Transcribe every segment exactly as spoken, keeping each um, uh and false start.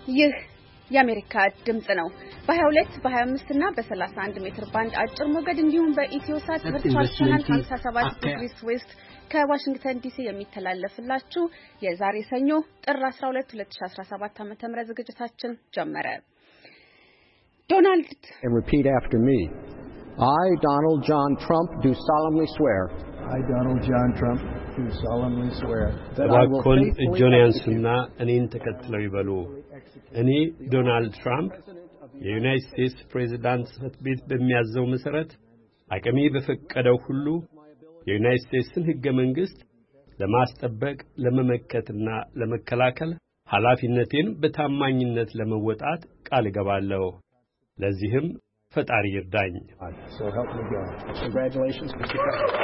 ይህ የአሜሪካ ድምጽ ነው። በ22 በ25 እና በ31 ሜትር ባንድ አጭር ሞገድ እንዲሁም በኢትዮሳት ቨርቹዋል ቻናል ሃምሳ ሰባት ዲግሪስ ዌስት ከዋሽንግተን ዲሲ የሚተላለፍላችሁ የዛሬ ሰኞ ጥር አስራ ሁለት ሁለት ሺህ አስራ ሰባት ዓ.ም ዝግጅታችን ጀመረ። ዶናልድ and repeat after me. I, Donald John Trump, do solemnly swear. I, Donald John Trump, do solemnly swear that I will faithfully ጆንያንስና እኔን ተከትለው ይበሉ እኔ ዶናልድ ትራምፕ የዩናይትድ ስቴትስ ፕሬዝዳንት ጽሕፈት ቤት በሚያዘው መሰረት አቅሜ በፈቀደው ሁሉ የዩናይትድ ስቴትስን ሕገ መንግሥት ለማስጠበቅ ለመመከትና ለመከላከል ኃላፊነቴን በታማኝነት ለመወጣት ቃል እገባለሁ። ለዚህም ፈጣሪ ይርዳኝ። So help me God. Congratulations, Mister President.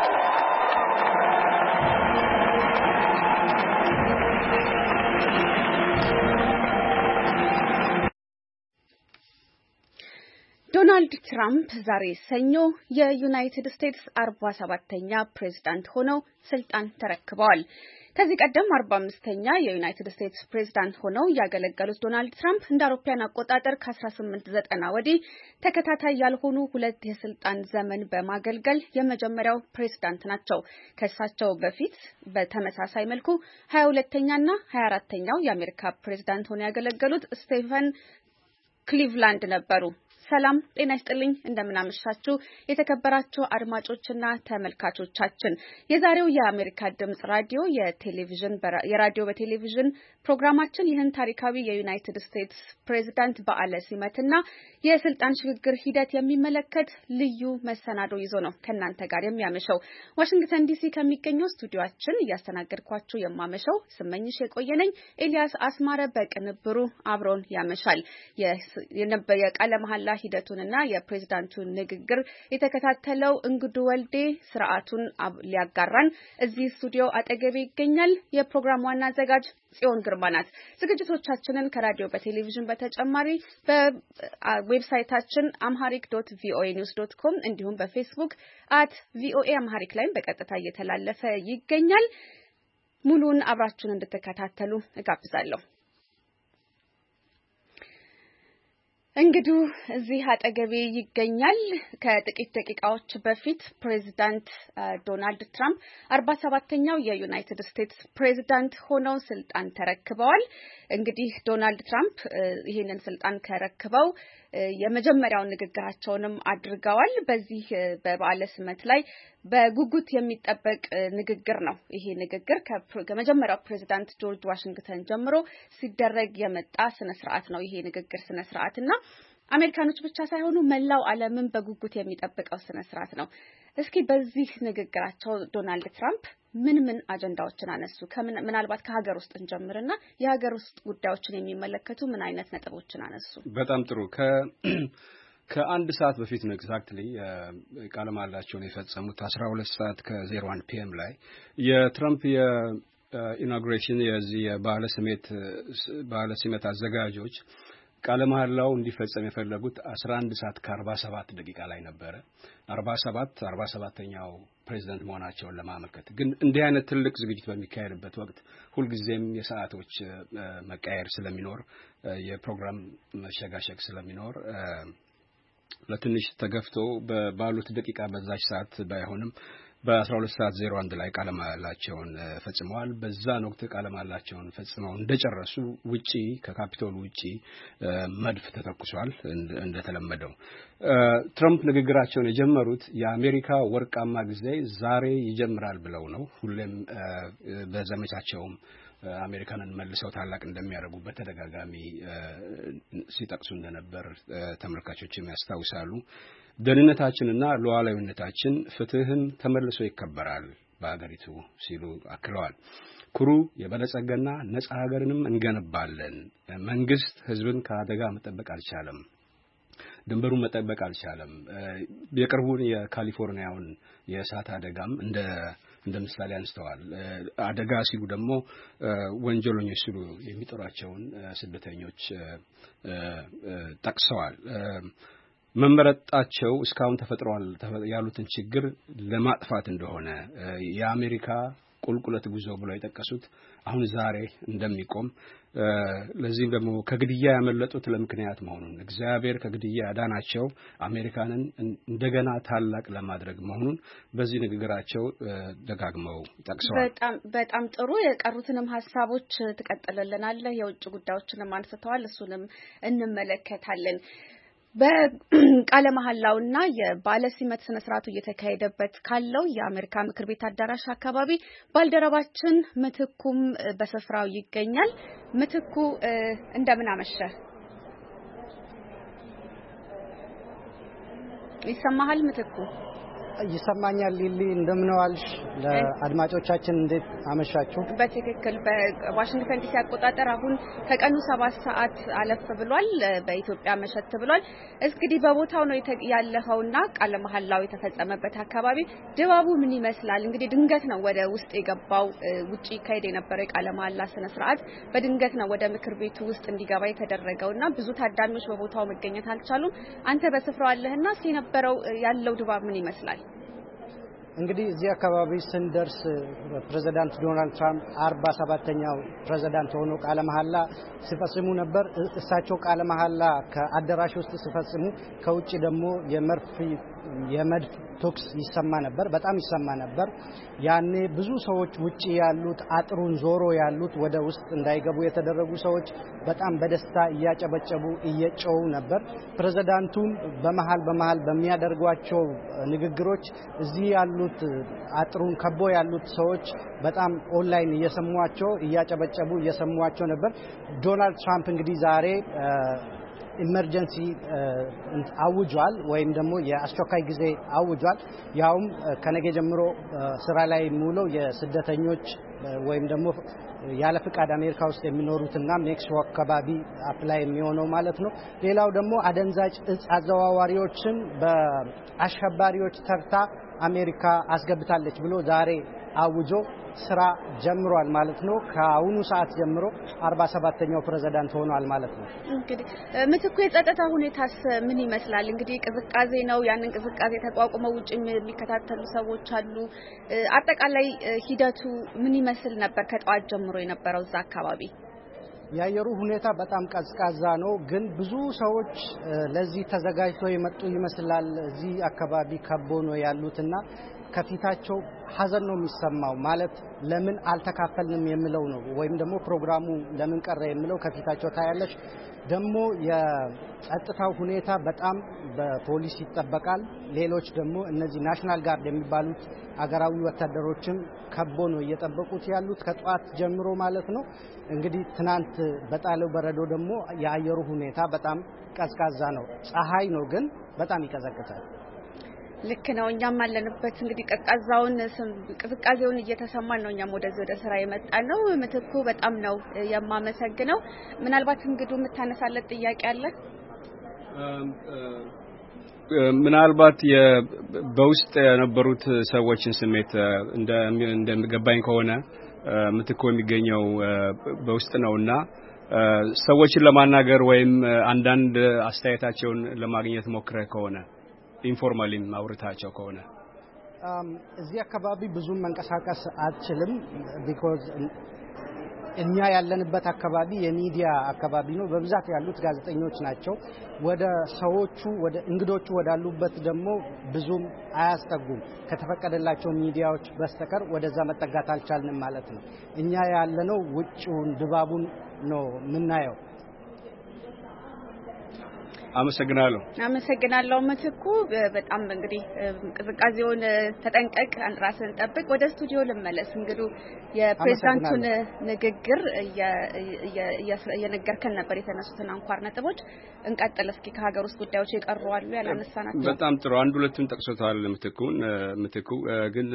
ዶናልድ ትራምፕ ዛሬ ሰኞ የዩናይትድ ስቴትስ አርባ ሰባተኛ ፕሬዝዳንት ሆነው ስልጣን ተረክበዋል። ከዚህ ቀደም አርባ አምስተኛ የዩናይትድ ስቴትስ ፕሬዝዳንት ሆነው ያገለገሉት ዶናልድ ትራምፕ እንደ አውሮፓውያን አቆጣጠር ከ1890 ወዲህ ተከታታይ ያልሆኑ ሁለት የስልጣን ዘመን በማገልገል የመጀመሪያው ፕሬዝዳንት ናቸው። ከሳቸው በፊት በተመሳሳይ መልኩ ሀያ ሁለተኛና ሀያ አራተኛው የአሜሪካ ፕሬዝዳንት ሆነው ያገለገሉት ስቴቨን ክሊቭላንድ ነበሩ። ሰላም ጤና ይስጥልኝ እንደምን አመሻችሁ የተከበራችሁ አድማጮችና ተመልካቾቻችን። የዛሬው የአሜሪካ ድምጽ ራዲዮ የቴሌቪዥን የራዲዮ በቴሌቪዥን ፕሮግራማችን ይህን ታሪካዊ የዩናይትድ ስቴትስ ፕሬዝዳንት በዓለ ሲመትና የስልጣን ሽግግር ሂደት የሚመለከት ልዩ መሰናዶ ይዞ ነው ከናንተ ጋር የሚያመሸው። ዋሽንግተን ዲሲ ከሚገኘው ስቱዲዮአችን እያስተናገድኳችሁ የማመሸው ስመኝሽ የቆየነኝ። ኤልያስ አስማረ በቅንብሩ አብሮን ያመሻል። የቃለ መሐላ ሂደቱንና የፕሬዝዳንቱን ንግግር የተከታተለው እንግዱ ወልዴ ስርዓቱን ሊያጋራን እዚህ ስቱዲዮ አጠገቤ ይገኛል። የፕሮግራሙ ዋና አዘጋጅ ጽዮን ግርማ ናት። ዝግጅቶቻችንን ከራዲዮ በቴሌቪዥን በተጨማሪ በዌብሳይታችን amharic dot voa news dot com እንዲሁም በፌስቡክ at voa amharic ላይ በቀጥታ እየተላለፈ ይገኛል። ሙሉን አብራችሁን እንድትከታተሉ እጋብዛለሁ። እንግዲህ እዚህ አጠገቤ ይገኛል። ከጥቂት ደቂቃዎች በፊት ፕሬዝዳንት ዶናልድ ትራምፕ አርባ ሰባተኛው የዩናይትድ ስቴትስ ፕሬዝዳንት ሆነው ስልጣን ተረክበዋል። እንግዲህ ዶናልድ ትራምፕ ይሄንን ስልጣን ከረክበው የመጀመሪያው ንግግራቸውንም አድርገዋል። በዚህ በበዓለ ሲመት ላይ በጉጉት የሚጠበቅ ንግግር ነው። ይሄ ንግግር ከመጀመሪያው ፕሬዝዳንት ጆርጅ ዋሽንግተን ጀምሮ ሲደረግ የመጣ ስነ ስርዓት ነው። ይሄ ንግግር ስነ ስርዓትና አሜሪካኖች ብቻ ሳይሆኑ መላው ዓለምን በጉጉት የሚጠብቀው ስነ ስርዓት ነው። እስኪ በዚህ ንግግራቸው ዶናልድ ትራምፕ ምን ምን አጀንዳዎችን አነሱ? ከምን ምናልባት ከሀገር ውስጥ እንጀምርና የሀገር ውስጥ ጉዳዮችን የሚመለከቱ ምን አይነት ነጥቦችን አነሱ? በጣም ጥሩ። ከ ከአንድ ሰዓት በፊት ነው ኤግዛክትሊ ቃለ መሃላቸውን የፈጸሙት አስራ ሁለት ሰዓት ከዜሮ አንድ ፒኤም ላይ የትራምፕ የኢናጉሬሽን የዚህ የበዓለ ሲመት በዓለ ሲመት አዘጋጆች ቃለ መሃላው እንዲፈጸም የፈለጉት አስራ አንድ ሰዓት ከአርባ ሰባት ደቂቃ ላይ ነበር። አርባ ሰባት አርባ ሰባተኛው ፕሬዝዳንት መሆናቸውን ለማመልከት ግን እንዲህ አይነት ትልቅ ዝግጅት በሚካሄድበት ወቅት ሁልጊዜም የሰዓቶች መቀየር ስለሚኖር የፕሮግራም መሸጋሸግ ስለሚኖር ለትንሽ ተገፍቶ ባሉት ደቂቃ በዛች ሰዓት ባይሆንም በአስራ ሁለት ሰዓት ዜሮ አንድ ላይ ቃለ መሃላቸውን ፈጽመዋል። በዛን ወቅት ቃለ መሃላቸውን ፈጽመው እንደጨረሱ ውጪ ከካፒቶል ውጪ መድፍ ተተኩሷል። እንደተለመደው ትራምፕ ንግግራቸውን የጀመሩት የአሜሪካ ወርቃማ ጊዜ ዛሬ ይጀምራል ብለው ነው። ሁሌም በዘመቻቸውም አሜሪካንን መልሰው ታላቅ እንደሚያደርጉ በተደጋጋሚ ሲጠቅሱ እንደነበር ተመልካቾችም ያስታውሳሉ። ደህንነታችንና ሉዓላዊነታችን ፍትህን ተመልሶ ይከበራል በአገሪቱ ሲሉ አክለዋል። ኩሩ የበለጸገና ነጻ ሀገርንም እንገነባለን። መንግስት ህዝብን ከአደጋ መጠበቅ አልቻለም፣ ድንበሩን መጠበቅ አልቻለም። የቅርቡን የካሊፎርኒያውን የእሳት አደጋም እንደ እንደ ምሳሌ አንስተዋል። አደጋ ሲሉ ደግሞ ወንጀለኞች ሲሉ የሚጠሯቸውን ስደተኞች ጠቅሰዋል። መመረጣቸው እስካሁን ተፈጥሯል ያሉትን ችግር ለማጥፋት እንደሆነ የአሜሪካ ቁልቁለት ጉዞ ብለው የጠቀሱት አሁን ዛሬ እንደሚቆም ለዚህም ደግሞ ከግድያ ያመለጡት ለምክንያት መሆኑን እግዚአብሔር ከግድያ ያዳናቸው አሜሪካንን እንደገና ታላቅ ለማድረግ መሆኑን በዚህ ንግግራቸው ደጋግመው ጠቅሰዋል። በጣም በጣም ጥሩ የቀሩትንም ሐሳቦች ተቀጥለልናል። የውጭ ጉዳዮችንም አንስተዋል። እሱንም እንመለከታለን። በቃለ መሐላውና የባለ ሲመት ስነ ስርዓቱ እየተካሄደበት ካለው የአሜሪካ ምክር ቤት አዳራሽ አካባቢ ባልደረባችን ምትኩም በስፍራው ይገኛል። ምትኩ እንደምን አመሸ? ይሰማሃል ምትኩ? ይሰማኛል ሊሊ እንደምን ዋልሽ? ለአድማጮቻችን እንዴት አመሻችሁ? በትክክል በዋሽንግተን ዲሲ አቆጣጠር አሁን ከቀኑ ሰባት ሰዓት አለፍ ብሏል። በኢትዮጵያ መሸት ብሏል። እንግዲህ በቦታው ነው ያለኸውና ቃለ መሐላው የተፈጸመበት አካባቢ ድባቡ ምን ይመስላል? እንግዲህ ድንገት ነው ወደ ውስጥ የገባው ውጪ ካይደ የነበረው ቃለ መሐላ ስነ ስርዓት በድንገት ነው ወደ ምክር ቤቱ ውስጥ እንዲገባ የተደረገውና ብዙ ታዳሚዎች በቦታው መገኘት አልቻሉም። አንተ በስፍራው አለህና ሲነበረው ያለው ድባብ ምን ይመስላል? እንግዲህ እዚህ አካባቢ ስንደርስ ፕሬዝዳንት ዶናልድ ትራምፕ አርባ ሰባተኛው ፕሬዝዳንት ሆኖ ቃለ መሐላ ሲፈጽሙ ነበር። እሳቸው ቃለ መሐላ ከአዳራሽ ውስጥ ሲፈጽሙ ከውጪ ደግሞ የመርፍ የመድፍ ቶክስ ይሰማ ነበር፣ በጣም ይሰማ ነበር። ያኔ ብዙ ሰዎች ውጪ ያሉት አጥሩን ዞሮ ያሉት ወደ ውስጥ እንዳይገቡ የተደረጉ ሰዎች በጣም በደስታ እያጨበጨቡ እየጮሁ ነበር። ፕሬዝዳንቱም በመሃል በመሃል በሚያደርጓቸው ንግግሮች እዚህ ያሉት አጥሩን ከቦ ያሉት ሰዎች በጣም ኦንላይን እየሰሟቸው እያጨበጨቡ እየሰሟቸው ነበር። ዶናልድ ትራምፕ እንግዲህ ዛሬ ኢመርጀንሲ አውጇል ወይም ደግሞ የአስቸኳይ ጊዜ አውጇል። ያውም ከነገ ጀምሮ ስራ ላይ ሙሉ የስደተኞች ወይም ደግሞ ያለ ፍቃድ አሜሪካ ውስጥ የሚኖሩትና ሜክሲኮ አካባቢ አፕላይ የሚሆነው ማለት ነው። ሌላው ደግሞ አደንዛዥ እጽ አዘዋዋሪዎችን በአሸባሪዎች ተርታ አሜሪካ አስገብታለች ብሎ ዛሬ አውጆ ስራ ጀምሯል ማለት ነው። ከአሁኑ ሰዓት ጀምሮ አርባ ሰባተኛው ፕሬዝዳንት ሆኗል ማለት ነው። እንግዲህ ምትኩ የጸጥታ ሁኔታስ ምን ይመስላል? እንግዲህ ቅዝቃዜ ነው። ያንን ቅዝቃዜ ተቋቁመው ውጭ የሚከታተሉ ሰዎች አሉ። አጠቃላይ ሂደቱ ምን ይመስል ነበር ከጠዋት ጀምሮ የነበረው እዛ አካባቢ? ያየሩ ሁኔታ በጣም ቀዝቃዛ ነው፣ ግን ብዙ ሰዎች ለዚህ ተዘጋጅተው የመጡ ይመስላል። እዚህ አካባቢ ከቦ ነው ያሉትና ከፊታቸው ሐዘን ነው የሚሰማው። ማለት ለምን አልተካፈልንም የሚለው ነው፣ ወይም ደግሞ ፕሮግራሙ ለምን ቀረ የሚለው ከፊታቸው ታያለሽ። ደግሞ የጸጥታው ሁኔታ በጣም በፖሊስ ይጠበቃል። ሌሎች ደግሞ እነዚህ ናሽናል ጋርድ የሚባሉት አገራዊ ወታደሮችም ከቦ ነው እየጠበቁት ያሉት ከጧት ጀምሮ ማለት ነው። እንግዲህ ትናንት በጣለው በረዶ ደግሞ የአየሩ ሁኔታ በጣም ቀዝቃዛ ነው። ፀሐይ ነው ግን በጣም ይቀዘቅዛል። ልክ ነው። እኛም አለንበት እንግዲህ ቀዝቃዛውን ቅዝቃዜውን እየተሰማን ነው። እኛም ወደዚህ ወደ ስራ የመጣን ነው። ምትኩ በጣም ነው የማመሰግነው። ምናልባት እንግዲህ የምታነሳለት ጥያቄ አለ? ምናልባት በውስጥ የነበሩት ሰዎችን ስሜት እንደ እንደምገባኝ ከሆነ ምትኩ የሚገኘው በውስጥ ነውና ሰዎችን ለማናገር ወይም አንዳንድ አስተያየታቸውን ለማግኘት ሞክረ ከሆነ ኢንፎርማሊ ማውራታቸው ከሆነ እዚህ አካባቢ ብዙ መንቀሳቀስ አትችልም። ቢኮዝ እኛ ያለንበት አካባቢ የሚዲያ አካባቢ ነው። በብዛት ያሉት ጋዜጠኞች ናቸው። ወደ ሰዎቹ ወደ እንግዶቹ ወዳሉበት ደግሞ ብዙም አያስጠጉም። ከተፈቀደላቸው ሚዲያዎች በስተቀር ወደዛ መጠጋት አልቻልንም ማለት ነው። እኛ ያለነው ውጭውን ድባቡን ነው ምናየው። አመሰግናለሁ አመሰግናለሁ ምትኩ። በጣም እንግዲህ ቅዝቃዜውን ተጠንቀቅ፣ ራስን ጠብቅ። ወደ ስቱዲዮ ልመለስ። እንግዲህ የፕሬዝዳንቱን ንግግር የነገርከን ነበር የተነሱትን አንኳር ነጥቦች። እንቀጥል እስኪ። ከሀገር ውስጥ ጉዳዮች የቀሩ አሉ ያላነሳናቸው? በጣም ጥሩ። አንድ ሁለቱን ጠቅሶታል ምትኩን ምትኩ ግን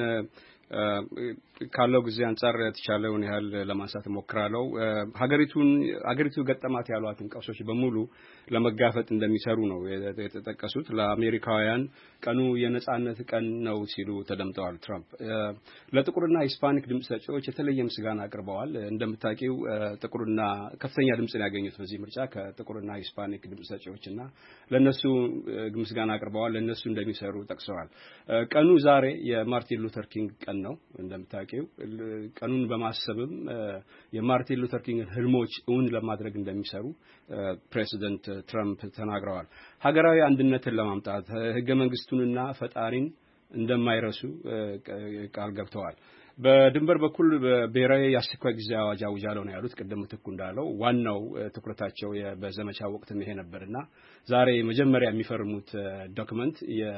ካለው ጊዜ አንፃር ተቻለውን ያህል ለማንሳት ሞክራለሁ። ሀገሪቱን ሀገሪቱ ገጠማት ያሏትን ቀውሶች በሙሉ ለመጋፈጥ እንደሚሰሩ ነው የተጠቀሱት። ለአሜሪካውያን ቀኑ የነጻነት ቀን ነው ሲሉ ተደምጠዋል ትራምፕ። ለጥቁርና ሂስፓኒክ ድምጽ ሰጪዎች የተለየ ምስጋና አቅርበዋል። እንደምታውቂው ጥቁርና ከፍተኛ ድምጽን ያገኙት በዚህ ምርጫ ከጥቁርና ሂስፓኒክ ድምጽ ሰጪዎችና ለነሱ ምስጋና አቅርበዋል። ለነሱ እንደሚሰሩ ጠቅሰዋል። ቀኑ ዛሬ የማርቲን ሉተር ኪንግ ቀን ቀን ነው እንደምታውቂው ቀኑን በማሰብም የማርቲን ሉተር ኪንግ ህልሞች እውን ለማድረግ እንደሚሰሩ ፕሬዚደንት ትራምፕ ተናግረዋል ሀገራዊ አንድነትን ለማምጣት ህገ መንግስቱንና ፈጣሪን እንደማይረሱ ቃል ገብተዋል በድንበር በኩል በብሔራዊ የአስቸኳይ ጊዜ አዋጅ አውጃለሁ ነው ያሉት ቀደም ተኩ እንዳለው ዋናው ትኩረታቸው በዘመቻ ወቅት ይሄ ነበርና ዛሬ መጀመሪያ የሚፈርሙት ዶክመንት የ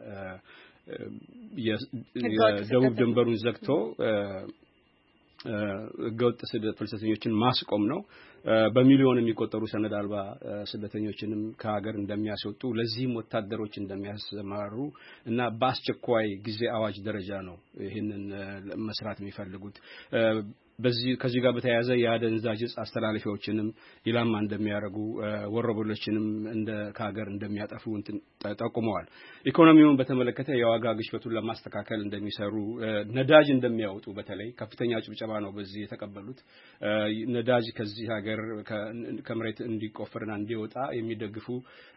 የደቡብ ድንበሩን ዘግቶ ህገወጥ ፍልሰተኞችን ማስቆም ነው በሚሊዮን የሚቆጠሩ ሰነድ አልባ ስደተኞችንም ከሀገር እንደሚያስወጡ ለዚህም ወታደሮች እንደሚያሰማሩ እና በአስቸኳይ ጊዜ አዋጅ ደረጃ ነው ይሄንን መስራት የሚፈልጉት በዚህ ከዚህ ጋር በተያያዘ ያደንዛዥ አስተላልፊዎችንም ኢላማ እንደሚያረጉ ወረበሎችንም እንደ ከሀገር እንደሚያጠፉ ተጠቁመዋል ኢኮኖሚውን በተመለከተ የዋጋ ግሽበቱን ለማስተካከል እንደሚሰሩ ነዳጅ እንደሚያወጡ በተለይ ከፍተኛ ጭብጨባ ነው በዚህ የተቀበሉት ነዳጅ ከዚህ ሀገር ከመሬት እንዲቆፈርና እንዲወጣ የሚደግፉ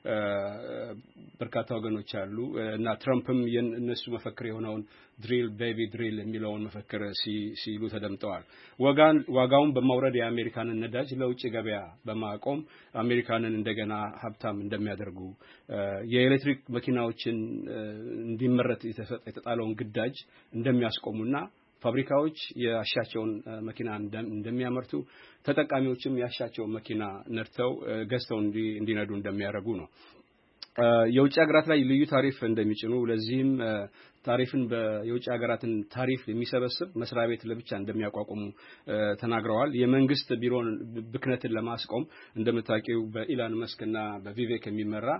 በርካታ ወገኖች አሉ እና ትራምፕም የነሱ መፈክር የሆነውን ድሪል ቤቢ ድሪል የሚለውን መፈክር ሲሉ ተደምጠዋል ዋጋን ዋጋውን በማውረድ የአሜሪካንን ነዳጅ ለውጭ ገበያ በማቆም አሜሪካንን እንደገና ሀብታም እንደሚያደርጉ የኤሌክትሪክ መኪናዎችን እንዲመረት የተጣለውን ግዳጅ እንደሚያስቆሙና ፋብሪካዎች ያሻቸውን መኪና እንደሚያመርቱ ተጠቃሚዎችም ያሻቸውን መኪና ነርተው ገዝተው እንዲነዱ እንደሚያደርጉ ነው የውጭ ሀገራት ላይ ልዩ ታሪፍ እንደሚጭኑ ለዚህም ታሪፍን በየውጭ ሀገራትን ታሪፍ የሚሰበስብ መስሪያ ቤት ለብቻ እንደሚያቋቁሙ ተናግረዋል የመንግስት ቢሮን ብክነትን ለማስቆም እንደምታውቂው በኢላን መስክና በቪቬክ የሚመራ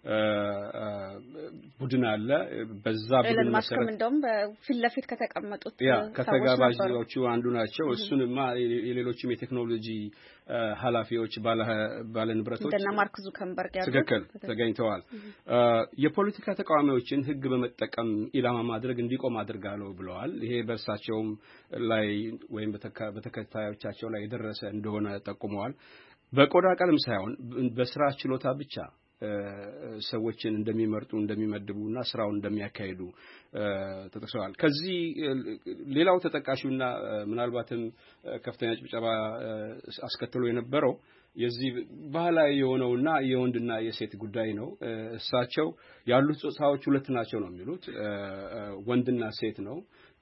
ቡድን አለ በዛ ቡድን መሰረት እንደውም በፊት ለፊት ከተቀመጡት ያ ከተጋባዦቹ አንዱ ናቸው እሱንማ የሌሎችም የቴክኖሎጂ ኃላፊዎች ባለ ባለ ንብረቶች እንደና ማርክ ዙከርበርግ ያሉ ተገከል ተገኝተዋል የፖለቲካ ተቃዋሚዎችን ህግ በመጠቀም ኢላማ ማድረግ እንዲቆም አድርጋለሁ ብለዋል ይሄ በርሳቸውም ላይ ወይም በተከታዮቻቸው ላይ የደረሰ እንደሆነ ጠቁመዋል በቆዳ ቀለም ሳይሆን በስራ ችሎታ ብቻ ሰዎችን እንደሚመርጡ እንደሚመድቡና ስራውን እንደሚያካሂዱ ተጠቅሰዋል ከዚህ ሌላው ተጠቃሹና ምናልባትም ከፍተኛ ጭብጨባ አስከትሎ የነበረው የዚህ ባህላዊ የሆነውና የወንድና የሴት ጉዳይ ነው እሳቸው ያሉት ጾታዎች ሁለት ናቸው ነው የሚሉት ወንድና ሴት ነው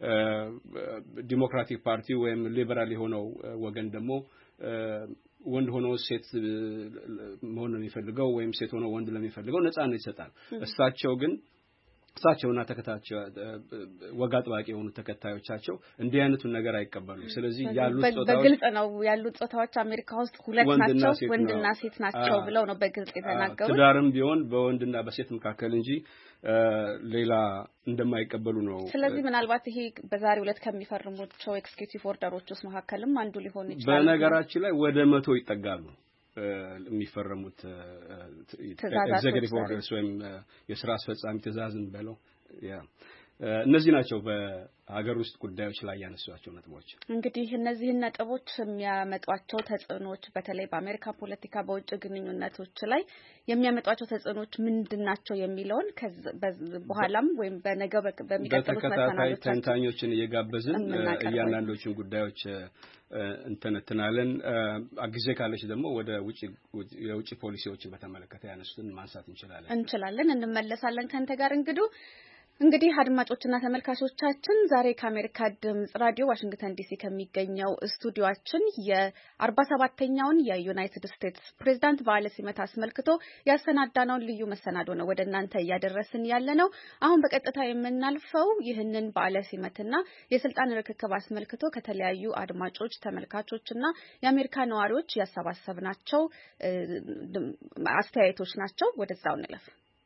ዲሞክራቲክ ፓርቲ ወይም ሊበራል የሆነው ወገን ደግሞ ወንድ ሆኖ ሴት መሆን ነው የሚፈልገው ወይም ሴት ሆኖ ወንድ ለሚፈልገው ነፃነት ይሰጣል እሳቸው ግን እሳቸውና ተከታዮቻቸው ወግ አጥባቂ የሆኑ ተከታዮቻቸው እንዲህ አይነቱን ነገር አይቀበሉም ስለዚህ ያሉት ጾታዎች በግልጽ ነው ያሉት ጾታዎች አሜሪካ ውስጥ ሁለት ናቸው ወንድና ሴት ናቸው ብለው ነው በግልጽ የተናገሩት ትዳርም ቢሆን በወንድና በሴት መካከል እንጂ ሌላ እንደማይቀበሉ ነው ስለዚህ ምናልባት ይሄ በዛሬው ዕለት ከሚፈርሙቸው ኤክስኪዩቲቭ ኦርደሮች ውስጥ መካከልም አንዱ ሊሆን ይችላል በነገራችን ላይ ወደ መቶ ይጠጋሉ የሚፈረሙት ኤግዜኪቲቭ ኦርደርስ ወይም የሥራ አስፈጻሚ ትዕዛዝን በለው ያ እነዚህ ናቸው በሀገር ውስጥ ጉዳዮች ላይ ያነሷቸው ነጥቦች እንግዲህ እነዚህ ነጥቦች የሚያመጧቸው ተጽዕኖች በተለይ በአሜሪካ ፖለቲካ በውጭ ግንኙነቶች ላይ የሚያመጧቸው ተጽዕኖች ምንድናቸው የሚለውን በኋላም ወይም በነገው በሚቀጥሉት መሰናዶች ተንታኞችን እየጋበዝን እያንዳንዶቹን ጉዳዮች እንተነትናለን አግዜ ካለች ደግሞ ወደ ውጪ የውጪ ፖሊሲዎችን በተመለከተ ያነሱትን ማንሳት እንችላለን እንችላለን እንመለሳለን ካንተ ጋር እንግዲህ እንግዲህ አድማጮችና ተመልካቾቻችን ዛሬ ከአሜሪካ ድምጽ ራዲዮ ዋሽንግተን ዲሲ ከሚገኘው ስቱዲዮአችን የ47ኛውን የዩናይትድ ስቴትስ ፕሬዝዳንት በዓለ ሲመት አስመልክቶ ያሰናዳነውን ልዩ መሰናዶ ነው ወደ እናንተ እያደረስን ያለነው አሁን በቀጥታ የምናልፈው ይህንን በዓለ ሲመትና የስልጣን ርክክብ አስመልክቶ ከተለያዩ አድማጮች ተመልካቾችና የአሜሪካ ነዋሪዎች ያሰባሰብናቸው አስተያየቶች ናቸው ወደዛው እንለፍ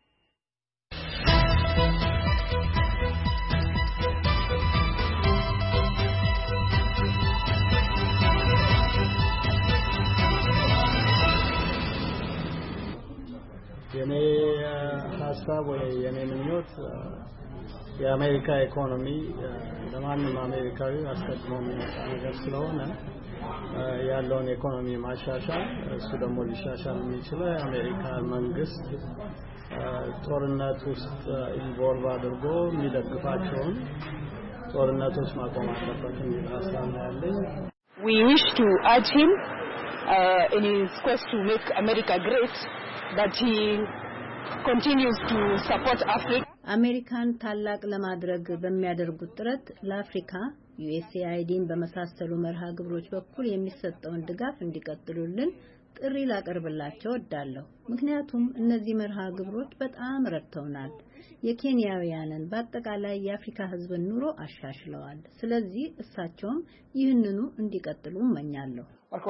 የኔ ሀሳብ ወይ የኔ ምኞት የአሜሪካ ኢኮኖሚ ለማንም አሜሪካዊ አስቀድሞ የሚመጣ ነገር ስለሆነ ያለውን ኢኮኖሚ ማሻሻል እሱ ደግሞ ሊሻሻል የሚችለው የአሜሪካ መንግስት ጦርነት ውስጥ ኢንቮልቭ አድርጎ የሚደግፋቸውን ጦርነቶች ማቆም አለበት የሚል ሀሳብ ነው ያለኝ። We wish to urge him uh, in his quest to make America great that he continues to support Africa. አሜሪካን ታላቅ ለማድረግ በሚያደርጉት ጥረት ለአፍሪካ ዩኤስኤአይዲን በመሳሰሉ መርሃ ግብሮች በኩል የሚሰጠውን ድጋፍ እንዲቀጥሉልን ጥሪ ላቀርብላቸው እወዳለሁ። ምክንያቱም እነዚህ መርሃ ግብሮች በጣም ረድተውናል። የኬንያውያንን በአጠቃላይ የአፍሪካ ሕዝብን ኑሮ አሻሽለዋል። ስለዚህ እሳቸውም ይህንኑ እንዲቀጥሉ እመኛለሁ።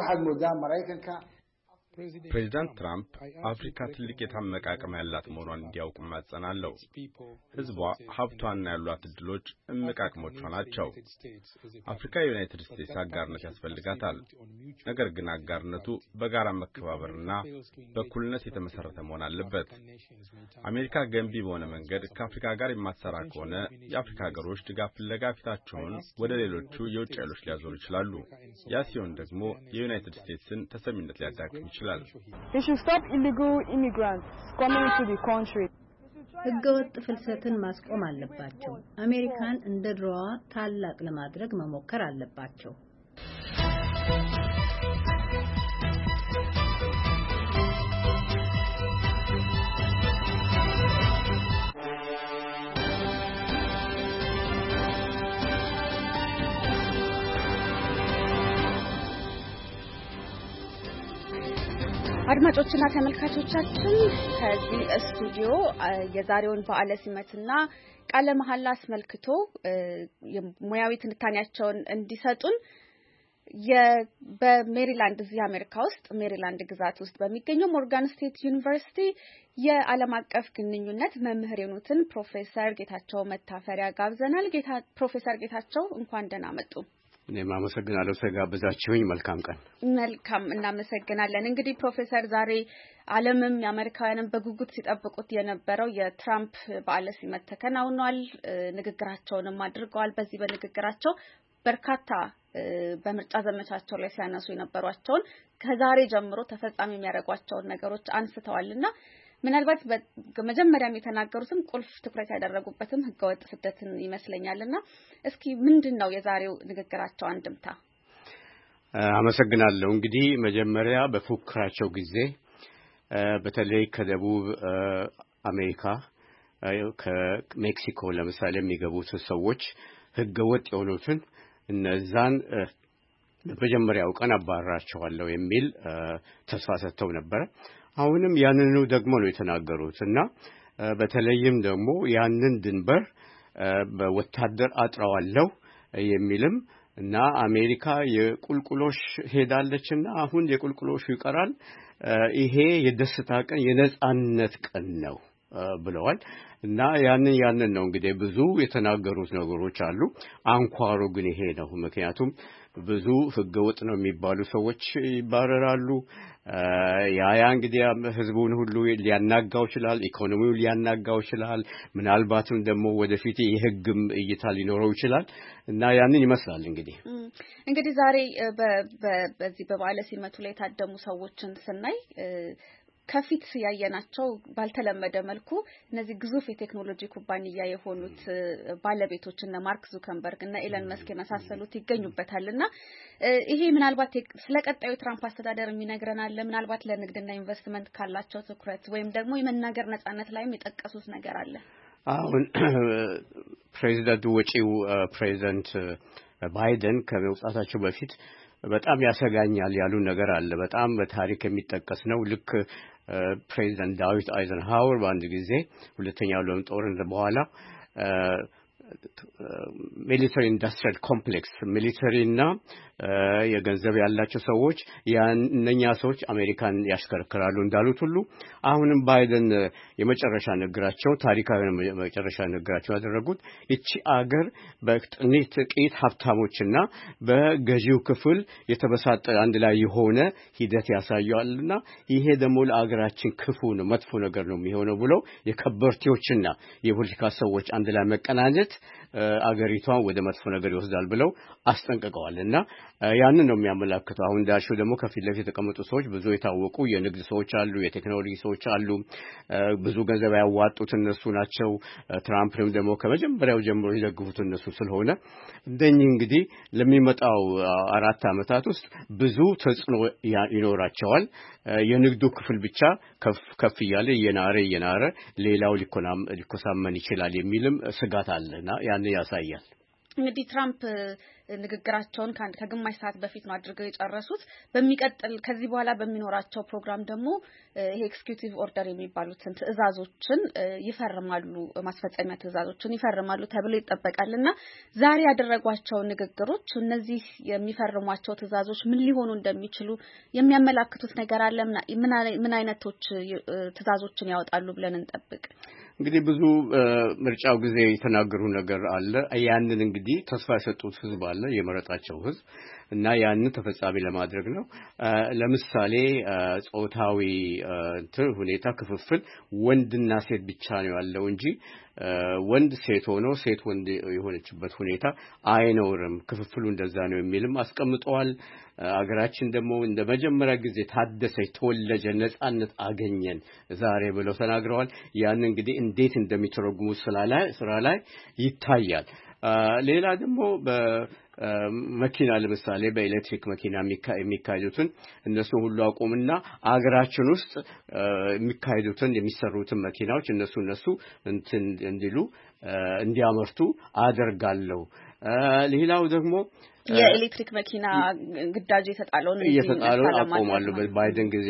ፕሬዚዳንት ትራምፕ አፍሪካ ትልቅ የታመቀ አቅም ያላት መሆኗን እንዲያውቁ ማጸናለሁ። ህዝቧ ሀብቷና ያሏት እድሎች እምቅ አቅሞቿ ናቸው። አፍሪካ የዩናይትድ ስቴትስ አጋርነት ያስፈልጋታል። ነገር ግን አጋርነቱ በጋራ መከባበርና በእኩልነት የተመሰረተ መሆን አለበት። አሜሪካ ገንቢ በሆነ መንገድ ከአፍሪካ ጋር የማትሰራ ከሆነ የአፍሪካ ሀገሮች ድጋፍ ፍለጋ ፊታቸውን ወደ ሌሎቹ የውጭ ኃይሎች ሊያዞሩ ይችላሉ። ያ ሲሆን ደግሞ የዩናይትድ ስቴትስን ተሰሚነት ሊያዳክም ይችላል። They should stop illegal immigrants coming to the country. ህገወጥ ፍልሰትን ማስቆም አለባቸው። አሜሪካን እንደ ድሮዋ ታላቅ ለማድረግ መሞከር አለባቸው። አድማጮችና ተመልካቾቻችን ከዚህ ስቱዲዮ የዛሬውን በዓለ ሲመትና ቃለ መሐላ አስመልክቶ የሙያዊ ትንታኔያቸውን እንዲሰጡን በሜሪላንድ እዚህ አሜሪካ ውስጥ ሜሪላንድ ግዛት ውስጥ በሚገኘው ሞርጋን ስቴት ዩኒቨርሲቲ የዓለም አቀፍ ግንኙነት መምህር የሆኑትን ፕሮፌሰር ጌታቸው መታፈሪያ ጋብዘናል። ጌታ ፕሮፌሰር ጌታቸው እንኳን ደህና መጡ። እኔም አመሰግናለሁ ስለጋበዛችሁኝ። መልካም ቀን። መልካም እናመሰግናለን። እንግዲህ ፕሮፌሰር ዛሬ ዓለምም የአሜሪካውያንን በጉጉት ሲጠብቁት የነበረው የትራምፕ በዓለ ሲመት ተከናውኗል። ንግግራቸውንም አድርገዋል። በዚህ በንግግራቸው በርካታ በምርጫ ዘመቻቸው ላይ ሲያነሱ የነበሯቸውን ከዛሬ ጀምሮ ተፈጻሚ የሚያደርጓቸውን ነገሮች አንስተዋልና ምናልባት በመጀመሪያም የተናገሩትም ቁልፍ ትኩረት ያደረጉበትም ህገወጥ ስደትን ይመስለኛልና እስኪ ምንድነው የዛሬው ንግግራቸው አንድምታ? አመሰግናለሁ። እንግዲህ መጀመሪያ በፉክራቸው ጊዜ በተለይ ከደቡብ አሜሪካ ከሜክሲኮ ለምሳሌ የሚገቡት ሰዎች ህገወጥ የሆኑትን እነዛን በመጀመሪያው ቀን አባራቸዋለሁ የሚል ተስፋ ሰጥተው ነበር። አሁንም ያንኑ ደግሞ ነው የተናገሩት እና በተለይም ደግሞ ያንን ድንበር በወታደር አጥረዋለሁ የሚልም እና አሜሪካ የቁልቁሎሽ ሄዳለችና አሁን የቁልቁሎሽ ይቀራል፣ ይሄ የደስታ ቀን የነጻነት ቀን ነው ብለዋል። እና ያንን ያንን ነው እንግዲህ ብዙ የተናገሩት ነገሮች አሉ። አንኳሩ ግን ይሄ ነው። ምክንያቱም ብዙ ህገወጥ ነው የሚባሉ ሰዎች ይባረራሉ። ያ ያ እንግዲህ ህዝቡን ሁሉ ሊያናጋው ይችላል፣ ኢኮኖሚውን ሊያናጋው ይችላል። ምናልባትም ደግሞ ወደፊት የህግም እይታ ሊኖረው ይችላል እና ያንን ይመስላል። እንግዲህ እንግዲህ ዛሬ በዚህ በበዓለ ሲመቱ ላይ የታደሙ ሰዎችን ስናይ ከፊት ያየናቸው ባልተለመደ መልኩ እነዚህ ግዙፍ የቴክኖሎጂ ኩባንያ የሆኑት ባለቤቶች እና ማርክ ዙከርበርግ እና ኤለን መስክ የመሳሰሉት ይገኙበታልና ይሄ ምናልባት ስለቀጣዩ ትራምፕ አስተዳደር የሚነግረናል። ምናልባት ለንግድና ኢንቨስትመንት ካላቸው ትኩረት ወይም ደግሞ የመናገር ነጻነት ላይም የጠቀሱት ነገር አለ። አሁን ፕሬዚዳንቱ ወጪው ፕሬዚዳንት ባይደን ከመውጣታቸው በፊት በጣም ያሰጋኛል ያሉ ነገር አለ። በጣም በታሪክ የሚጠቀስ ነው። ልክ ፕሬዚዳንት ዳዊት አይዘንሃወር በአንድ ጊዜ ሁለተኛው ዓለም ጦርነት በኋላ ሚሊተሪ ኢንዱስትሪያል ኮምፕሌክስ ሚሊተሪና የገንዘብ ያላቸው ሰዎች ያንኛ ሰዎች አሜሪካን ያሽከረክራሉ እንዳሉት ሁሉ አሁንም ባይደን የመጨረሻ ንግግራቸው ታሪካዊ የመጨረሻ ንግግራቸው ያደረጉት እቺ አገር በጥቂት ጥቂት ሀብታሞችና በገዢው ክፍል የተበሳጠ አንድ ላይ የሆነ ሂደት ያሳያልና ይሄ ደግሞ ለአገራችን ክፉ ነው፣ መጥፎ ነገር ነው የሚሆነው ብለው የከበርቴዎችና የፖለቲካ ሰዎች አንድ ላይ መቀናኘት አገሪቷን ወደ መጥፎ ነገር ይወስዳል ብለው አስጠንቅቀዋልና ያንን ነው የሚያመላክተው። አሁን ዳሽው ደግሞ ከፊት ለፊት የተቀመጡ ሰዎች ብዙ የታወቁ የንግድ ሰዎች አሉ፣ የቴክኖሎጂ ሰዎች አሉ፣ ብዙ ገንዘብ ያዋጡት እነሱ ናቸው። ትራምፕንም ደግሞ ከመጀመሪያው ጀምሮ ይደግፉት እነሱ ስለሆነ እንደኚህ እንግዲህ ለሚመጣው አራት ዓመታት ውስጥ ብዙ ተጽዕኖ ይኖራቸዋል። የንግዱ ክፍል ብቻ ከፍ ከፍ ያለ የናረ የናረ ሌላው ሊኮናም ሊኮሳመን ይችላል የሚልም ስጋት አለና ያን ያሳያል። እንግዲህ ትራምፕ ንግግራቸውን ከግማሽ ሰዓት በፊት ነው አድርገው የጨረሱት። በሚቀጥል ከዚህ በኋላ በሚኖራቸው ፕሮግራም ደግሞ ይሄ ኤክስኪዩቲቭ ኦርደር የሚባሉትን ትዕዛዞችን ይፈርማሉ፣ ማስፈጸሚያ ትዕዛዞችን ይፈርማሉ ተብሎ ይጠበቃልና ዛሬ ያደረጓቸው ንግግሮች እነዚህ የሚፈርሟቸው ትዕዛዞች ምን ሊሆኑ እንደሚችሉ የሚያመላክቱት ነገር አለ? ምን አይነቶች ትዕዛዞችን ያወጣሉ ብለን እንጠብቅ? እንግዲህ ብዙ ምርጫው ጊዜ የተናገሩ ነገር አለ። ያንን እንግዲህ ተስፋ የሰጡት ህዝብ አለ፣ የመረጣቸው ህዝብ እና ያንን ተፈጻሚ ለማድረግ ነው። ለምሳሌ ጾታዊ እንትን ሁኔታ ክፍፍል ወንድና ሴት ብቻ ነው ያለው እንጂ ወንድ ሴት ሆኖ ሴት ወንድ የሆነችበት ሁኔታ አይኖርም። ክፍፍሉ እንደዛ ነው የሚልም አስቀምጠዋል። አገራችን ደግሞ እንደ መጀመሪያ ጊዜ ታደሰች፣ ተወለጀ፣ ነጻነት አገኘን ዛሬ ብለው ተናግረዋል። ያን እንግዲህ እንዴት እንደሚተረጉሙ ስራ ላይ ይታያል። ሌላ ደግሞ በመኪና ለምሳሌ በኤሌክትሪክ መኪና የሚካሄዱትን እነሱ ሁሉ አቆምና አገራችን ውስጥ የሚካሄዱትን የሚሰሩትን መኪናዎች እነሱ እነሱ እንትን እንዲሉ እንዲያመርቱ አደርጋለሁ። ሌላው ደግሞ የኤሌክትሪክ መኪና ግዳጅ የተጣለውን የተጣለው አቆማሉ በባይደን ጊዜ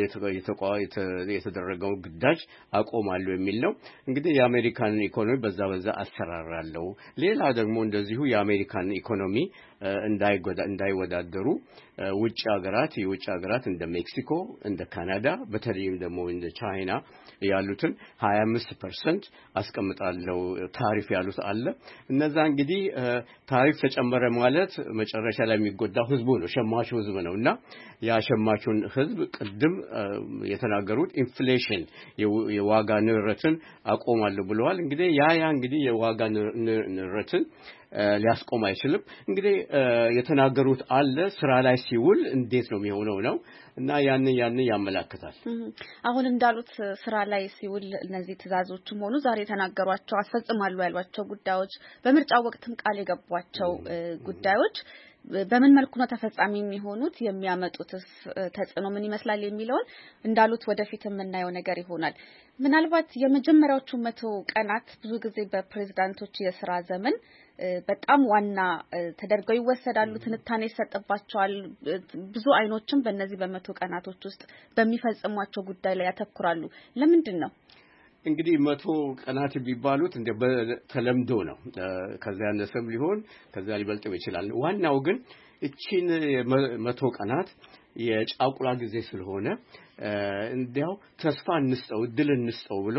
የተደረገው ግዳጅ አቆማሉ የሚል ነው። እንግዲህ የአሜሪካን ኢኮኖሚ በዛ በዛ አሰራራለው። ሌላ ደግሞ እንደዚሁ የአሜሪካን ኢኮኖሚ እንዳይጎዳ እንዳይወዳደሩ ውጭ ሀገራት የውጭ ሀገራት እንደ ሜክሲኮ እንደ ካናዳ በተለይም ደግሞ እንደ ቻይና ያሉትን ሀያ አምስት ፐርሰንት አስቀምጣለው ታሪፍ ያሉት አለ። እነዛ እንግዲህ ታሪፍ ተጨመረ ማለት መጨረሻ ላይ የሚጎዳው ህዝቡ ነው፣ ሸማቹ ህዝብ ነውና ያ ሸማቹን ህዝብ ቅድም የተናገሩት ኢንፍሌሽን የዋጋ ንረትን አቆማለሁ ብለዋል። እንግዲህ ያ ያ እንግዲህ የዋጋ ንረትን ሊያስቆም አይችልም። እንግዲህ የተናገሩት አለ ስራ ላይ ሲውል እንዴት ነው የሚሆነው ነው እና ያን ያን ያመላክታል። አሁን እንዳሉት ስራ ላይ ሲውል እነዚህ ትዕዛዞችም ሆኑ ዛሬ የተናገሯቸው አስፈጽማሉ ያሏቸው ጉዳዮች በምርጫው ወቅትም ቃል የገቧቸው ጉዳዮች በምን መልኩ ነው ተፈጻሚ የሚሆኑት? የሚያመጡትስ ተጽዕኖ ምን ይመስላል የሚለውን እንዳሉት ወደፊት የምናየው ነገር ይሆናል። ምናልባት የመጀመሪያዎቹ መቶ ቀናት ብዙ ጊዜ በፕሬዝዳንቶች የሥራ ዘመን በጣም ዋና ተደርገው ይወሰዳሉ፣ ትንታኔ ይሰጥባቸዋል። ብዙ አይኖችም በእነዚህ በመቶ ቀናቶች ውስጥ በሚፈጽሟቸው ጉዳይ ላይ ያተኩራሉ። ለምንድን ነው? እንግዲህ መቶ ቀናት ቢባሉት እንደ ተለምዶ ነው። ከዛ ያነሰም ሊሆን ከዛ ሊበልጥም ይችላል። ዋናው ግን እቺን መቶ ቀናት የጫቁላ ጊዜ ስለሆነ እንዲያው ተስፋ እንስጠው እድል እንስጠው ብሎ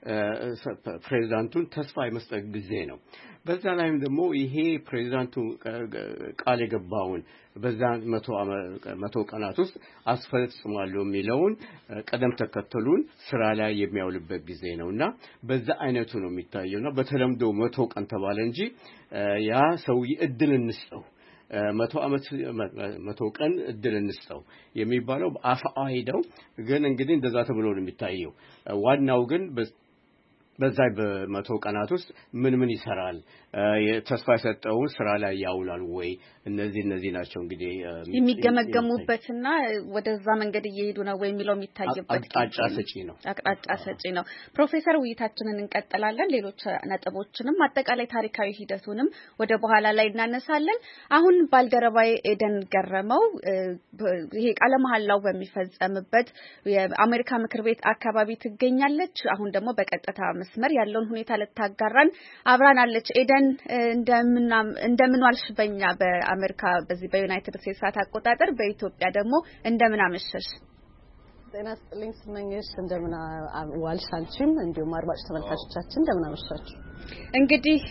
ፕሬዝዳንቱን ተስፋ የመስጠት ጊዜ ነው። በዛ ላይም ደግሞ ይሄ ፕሬዝዳንቱ ቃል የገባውን በዛ መቶ መቶ ቀናት ውስጥ አስፈጽማለሁ የሚለውን ቀደም ተከተሉን ስራ ላይ የሚያውልበት ጊዜ ነውና በዛ አይነቱ ነው የሚታየውና በተለምዶ መቶ ቀን ተባለ እንጂ ያ ሰው እድል እንስጠው መቶ አመት መቶ ቀን እድል እንስጠው የሚባለው አፋይደው ግን እንግዲህ እንደዛ ተብሎ ነው የሚታየው። ዋናው ግን በዛ በመቶ ቀናት ውስጥ ምን ምን ይሰራል፣ የተስፋ የሰጠው ስራ ላይ ያውላል ወይ? እነዚህ እነዚህ ናቸው እንግዲህ የሚገመገሙበትና ወደዛ መንገድ እየሄዱ ነው ወይ የሚለው የሚታየበት አቅጣጫ ሰጪ ነው አቅጣጫ ሰጪ ነው። ፕሮፌሰር ውይይታችንን እንቀጥላለን። ሌሎች ነጥቦችንም አጠቃላይ ታሪካዊ ሂደቱንም ወደ በኋላ ላይ እናነሳለን። አሁን ባልደረባዬ ኤደን ገረመው ይሄ ቃለ መሐላው በሚፈጸምበት የአሜሪካ ምክር ቤት አካባቢ ትገኛለች። አሁን ደግሞ በቀጥታ መስመር ያለውን ሁኔታ ልታጋራን አብራናለች። ኤደን እንደምን እንደምን ዋልሽ? በእኛ በአሜሪካ በዚህ በዩናይትድ ስቴትስ ሰዓት አቆጣጠር በኢትዮጵያ ደግሞ እንደምን አመሸሽ? ጤና ይስጥልኝ ስመኝሽ። እንደምን ዋልሽ አንቺም እንዲሁም አድማጭ ተመልካቾቻችን እንደምን አመሻችሁ? እንግዲህ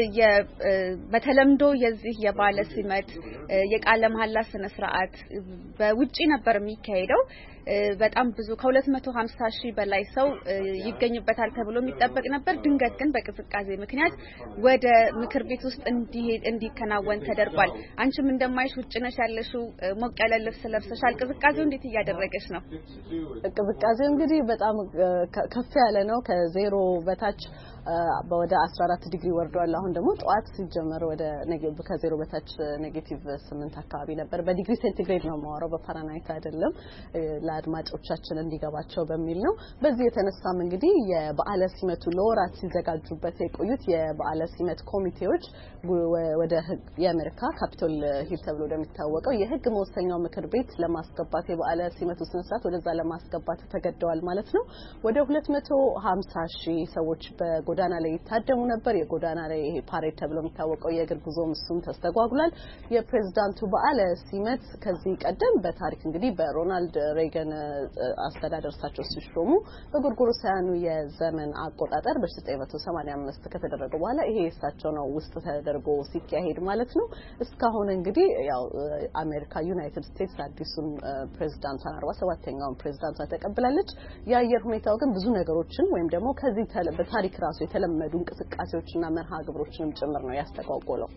በተለምዶ የዚህ የባለ ሲመት የቃለ መሐላ ስነ ስርዓት በውጪ ነበር የሚካሄደው በጣም ብዙ ከሁለት መቶ ሃምሳ ሺህ በላይ ሰው ይገኝበታል ተብሎ የሚጠበቅ ነበር ድንገት ግን በቅዝቃዜ ምክንያት ወደ ምክር ቤት ውስጥ እንዲሄድ እንዲከናወን ተደርጓል አንቺም እንደማይሽ ውጪ ነሽ ያለሽው ሞቅ ያለ ልብስ ለብሰሻል ቅዝቃዜው እንዴት ያደረገሽ ነው ቅዝቃዜው እንግዲህ በጣም ከፍ ያለ ነው ከዜሮ በታች ወደ አስራ አራት ዲግሪ ወርዷል አሁን ደግሞ ጧት ሲጀመር ወደ ኔጌቲቭ ከዜሮ በታች ኔጌቲቭ ስምንት አካባቢ ነበር በዲግሪ ሴንቲግሬድ ነው ማወራው በፋራናይት አይደለም ለአድማጮቻችን እንዲገባቸው በሚል ነው በዚህ የተነሳም እንግዲህ የበዓለ ሲመቱ ለወራት ሲዘጋጁበት የቆዩት የበዓለ ሲመት ኮሚቴዎች ወደ የአሜሪካ ካፒቶል ሂል ተብሎ እንደሚታወቀው የህግ መወሰኛው ምክር ቤት ለማስገባት የበዓለ ሲመቱ ስነስርዓት ወደዛ ለማስገባት ተገደዋል ማለት ነው ወደ ሁለት መቶ ሃምሳ ሺህ ሰዎች በጎዳና ላይ ታደሙ ነበር የጎዳና ላይ ይሄ ፓሬድ ተብሎ የሚታወቀው የእግር ጉዞም እሱም ተስተጓጉሏል የፕሬዝዳንቱ በዓለ ሲመት ከዚህ ቀደም በታሪክ እንግዲህ በሮናልድ ሬገን አስተዳደር ሳቸው ሲሾሙ በጎርጎሮሳውያኑ የዘመን አቆጣጠር በ1985 ከተደረገ በኋላ ይሄ እሳቸው ነው ውስጥ ተደርጎ ሲካሄድ ማለት ነው እስካሁን እንግዲህ ያው አሜሪካ ዩናይትድ ስቴትስ አዲሱን ፕሬዝዳንት አርባ ሰባተኛውን ፕሬዝዳንት ተቀብላለች የአየር ሁኔታው ግን ብዙ ነገሮችን ወይም ደግሞ ከዚህ በታሪክ ራሱ የተለመዱ እንቅስቃሴዎችና መርሃ ግብሮችንም ጭምር ነው ያስተጓጎለው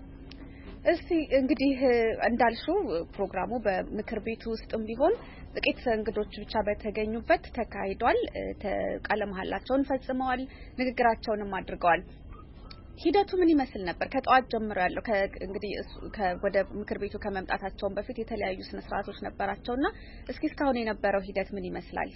እስቲ እንግዲህ እንዳልሽው ፕሮግራሙ በምክር ቤቱ ውስጥም ቢሆን ጥቂት እንግዶች ብቻ በተገኙበት ተካሂዷል ቃለ መሐላቸውን ፈጽመዋል ንግግራቸውንም አድርገዋል ሂደቱ ምን ይመስል ነበር ከጧት ጀምሮ ያለው እንግዲህ ወደ ምክር ቤቱ ከመምጣታቸው በፊት የተለያዩ ስነ ስርዓቶች ነበራቸውና እስኪ እስካሁን የነበረው ሂደት ምን ይመስላል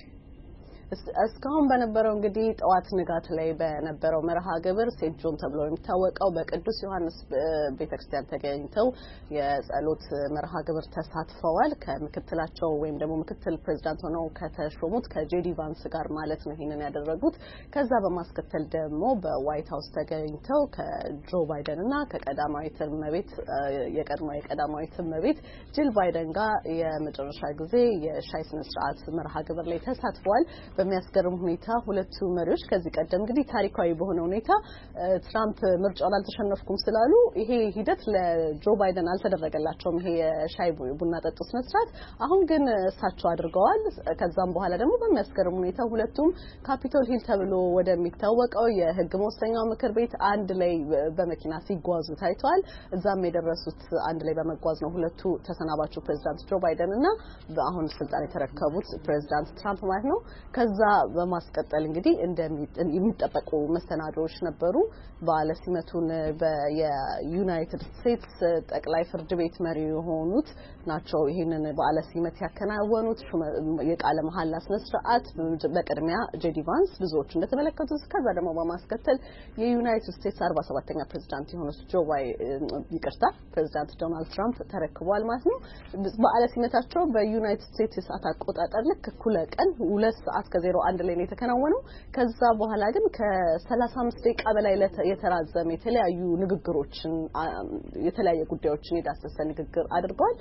እስካሁን በነበረው እንግዲህ ጧት ንጋት ላይ በነበረው መርሃ ግብር ሴንት ጆን ተብሎ የሚታወቀው በቅዱስ ዮሐንስ ቤተክርስቲያን ተገኝተው የጸሎት መርሃ ግብር ተሳትፈዋል ከምክትላቸው ወይም ደግሞ ምክትል ፕሬዝዳንት ሆነው ከተሾሙት ከጄዲ ቫንስ ጋር ማለት ነው ይሄንን ያደረጉት ከዛ በማስከተል ደግሞ በዋይት ሃውስ ተገኝተው ከጆ ባይደን እና ከቀዳማዊት እመቤት የቀድሞ የቀዳማዊት እመቤት ጂል ባይደን ጋር የመጨረሻ ጊዜ የሻይ ስነ ስርዓት መርሃ ግብር ላይ ተሳትፈዋል በሚያስገርም ሁኔታ ሁለቱ መሪዎች ከዚህ ቀደም እንግዲህ ታሪካዊ በሆነ ሁኔታ ትራምፕ ምርጫውን አልተሸነፍኩም ስላሉ ይሄ ሂደት ለጆ ባይደን አልተደረገላቸውም ይሄ የሻይ ቡና ጠጡ ስነ ስርዓት አሁን ግን እሳቸው አድርገዋል ከዛም በኋላ ደግሞ በሚያስገርም ሁኔታ ሁለቱም ካፒቶል ሂል ተብሎ ወደሚታወቀው የህግ መወሰኛው ምክር ቤት አንድ ላይ በመኪና ሲጓዙ ታይተዋል እዛም የደረሱት አንድ ላይ በመጓዝ ነው ሁለቱ ተሰናባቹ ፕሬዝዳንት ጆ ባይደን እና በአሁን ስልጣን የተረከቡት ፕሬዝዳንት ትራምፕ ማለት ነው ከዛ በማስቀጠል እንግዲህ እንደሚጠበቁ መስተናዶዎች ነበሩ በዓለ ሲመቱን በዩናይትድ ስቴትስ ጠቅላይ ፍርድ ቤት መሪ የሆኑት ናቸው ይሄንን በዓለ ሲመት ያከናወኑት የቃለ መሐላ ስነ ስርዓት በቅድሚያ ጄዲ ቫንስ ብዙዎች እንደተመለከቱት ከዛ ደግሞ በማስቀጠል የዩናይትድ ስቴትስ አርባ ሰባተኛ ፕሬዝዳንት የሆኑት ጆ ባይ ይቅርታ ፕሬዝዳንት ዶናልድ ትራምፕ ተረክቧል ማለት ነው በዓለ ሲመታቸው በዩናይትድ ስቴትስ ሰዓት አቆጣጠር ልክ እኩለ ቀን ሁለት ሰዓት ከዜሮ አንድ ላይ ነው የተከናወነው ከዛ በኋላ ግን ከሰላሳ አምስት ደቂቃ በላይ የተራዘመ የተለያዩ ንግግሮችን የተለያየ ጉዳዮችን የዳሰሰ ንግግር አድርገዋል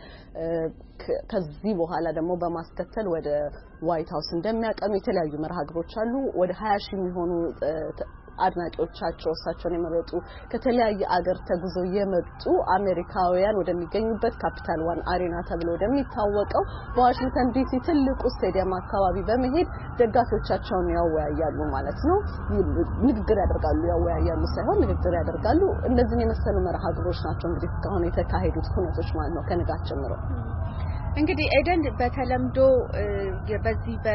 ከዚህ በኋላ ደግሞ በማስከተል ወደ ዋይት ሃውስ እንደሚያቀኑ የተለያዩ መርሃ ግብሮች አሉ ወደ ሀያ ሺህ የሚሆኑ አድናቂዎቻቸው እሳቸውን የመረጡ ከተለያየ አገር ተጉዘው የመጡ አሜሪካውያን ወደሚገኙበት ካፒታል ዋን አሬና ተብሎ ወደሚታወቀው በዋሽንግተን ዲሲ ትልቁ ስቴዲየም አካባቢ በመሄድ ደጋፊዎቻቸውን ያወያያሉ ማለት ነው ንግግር ያደርጋሉ ያወያያሉ ሳይሆን ንግግር ያደርጋሉ እንደዚህ የመሰሉ መርሃ ግብሮች ናቸው እንግዲህ እስካሁን የተካሄዱት ሁነቶች ማለት ነው ከንጋት ጀምሮ እንግዲህ ኤደን በተለምዶ በዚህ በ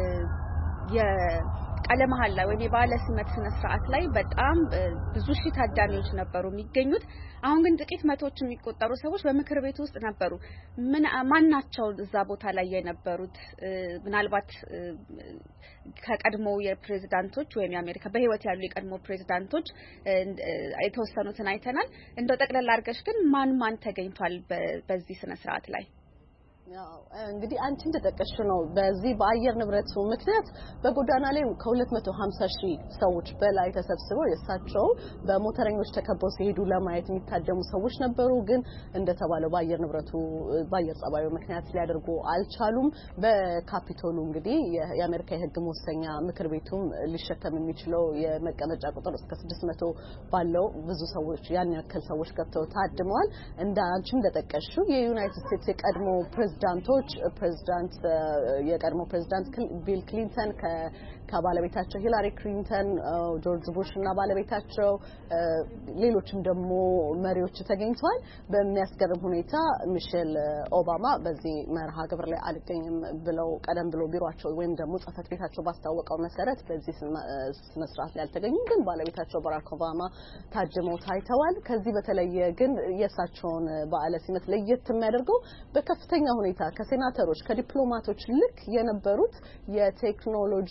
የ ቃለ መሐላ ወይ የበዓለ ሲመት ስነ ስርዓት ላይ በጣም ብዙ ሺህ ታዳሚዎች ነበሩ የሚገኙት አሁን ግን ጥቂት መቶዎች የሚቆጠሩ ሰዎች በምክር ቤት ውስጥ ነበሩ ምን ማናቸው እዛ ቦታ ላይ የነበሩት ምናልባት ከቀድሞ የፕሬዝዳንቶች ወይም የአሜሪካ በህይወት ያሉ የቀድሞ ፕሬዝዳንቶች የተወሰኑትን አይተናል እንደው ጠቅላላ አርገሽ ግን ማን ማን ተገኝቷል በዚህ ስነ ስርዓት ላይ ያው እንግዲህ አንቺ እንደተጠቀሽ ነው በዚህ በአየር ንብረቱ ምክንያት በጎዳና ላይ ከ250 ሺህ ሰዎች በላይ ተሰብስበው የሳቸው በሞተረኞች ተከበው ሲሄዱ ለማየት የሚታደሙ ሰዎች ነበሩ ግን እንደተባለው በአየር ንብረቱ በአየር ጸባዩ ምክንያት ሊያደርጉ አልቻሉም በካፒቶሉ እንግዲህ የአሜሪካ የህግ መወሰኛ ምክር ቤቱም ሊሸከም የሚችለው የመቀመጫ ቁጥር እስከ ስድስት መቶ ባለው ብዙ ሰዎች ያን ያክል ሰዎች ገብተው ታድመዋል እንደ አንቺ እንደተጠቀሽ የዩናይትድ ስቴትስ የቀድሞ ፕሬዝዳንቶች ፕሬዝዳንት የቀድሞ ፕሬዝዳንት ቢል ክሊንተን ከባለቤታቸው ሂላሪ ክሊንተን ጆርጅ ቡሽ እና ባለቤታቸው ሌሎችም ደግሞ መሪዎች ተገኝተዋል በሚያስገርም ሁኔታ ሚሼል ኦባማ በዚህ መርሃ ግብር ላይ አልገኝም ብለው ቀደም ብሎ ቢሮአቸው ወይም ደግሞ ጽፈት ቤታቸው ባስታወቀው መሰረት በዚህ ስነ ስርዓት ላይ አልተገኙም ግን ባለቤታቸው ባራክ ኦባማ ታጅመው ታይተዋል ከዚህ በተለየ ግን የሳቸውን በዓለ ሲመት ለየት የሚያደርገው በከፍተኛ ሁኔታ ከሴናተሮች ከዲፕሎማቶች ልክ የነበሩት የቴክኖሎጂ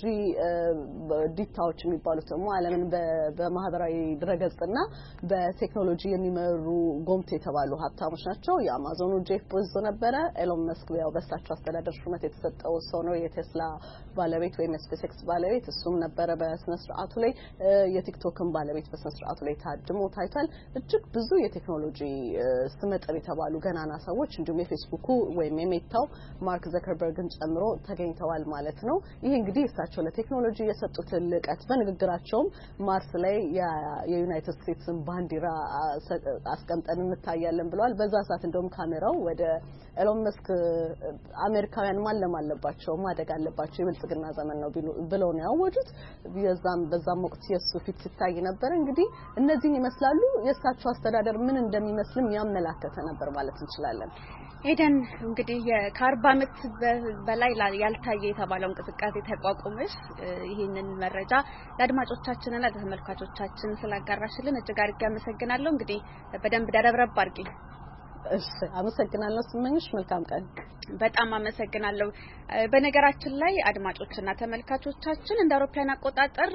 ዲታዎች የሚባሉት ደግሞ ዓለምን በማህበራዊ ድረገጽና በቴክኖሎጂ የሚመሩ ጎምት የተባሉ ሀብታሞች ናቸው የአማዞኑ ጄፍ ቤዞስ ነበረ ኤሎን መስክ ያው በሳቸው አስተዳደር ሹመት የተሰጠው ሰው ነው የቴስላ ባለቤት ወይም የስፔስኤክስ ባለቤት እሱም ነበረ በስነ ስርዓቱ ላይ የቲክቶክን ባለቤት በስነ ስርዓቱ ላይ ታድሞ ታይቷል እጅግ ብዙ የቴክኖሎጂ ስመጥር የተባሉ ገናና ሰዎች እንዲሁም የፌስቡክ ወይም የሜታው ማርክ ዘከርበርግን ጨምሮ ተገኝተዋል ማለት ነው ይሄ እንግዲህ እሳቸው ለቴክኖሎጂ የሰጡት ልቀት በንግግራቸው ማርስ ላይ የዩናይትድ ስቴትስን ባንዲራ አስቀምጠን እንታያለን ብለዋል በዛ ሰዓት እንደውም ካሜራው ወደ ኤሎን መስክ አሜሪካውያን ማለም አለባቸው ማደግ አለባቸው የብልጽግና ዘመን ነው ብለው ነው ያወጁት በዛም በዛም ወቅት የሱ ፊት ሲታይ ነበር እንግዲህ እነዚህ ይመስላሉ የእሳቸው አስተዳደር ምን እንደሚመስልም ያመላከተ ነበር ማለት እንችላለን ኤደን እንግዲህ ከአርባ ዓመት በላይ ያልታየ የተባለው እንቅስቃሴ ተቋቁመሽ ይሄንን መረጃ ለአድማጮቻችንና ለተመልካቾቻችን ስላጋራሽልን እጅግ አድርጌ አመሰግናለሁ እንግዲህ በደንብ ደረብረብ አድርጊ እሺ አመሰግናለሁ ስመኝሽ መልካም ቀን በጣም አመሰግናለሁ በነገራችን ላይ አድማጮችና ተመልካቾቻችን እንደ አውሮፓውያን አቆጣጠር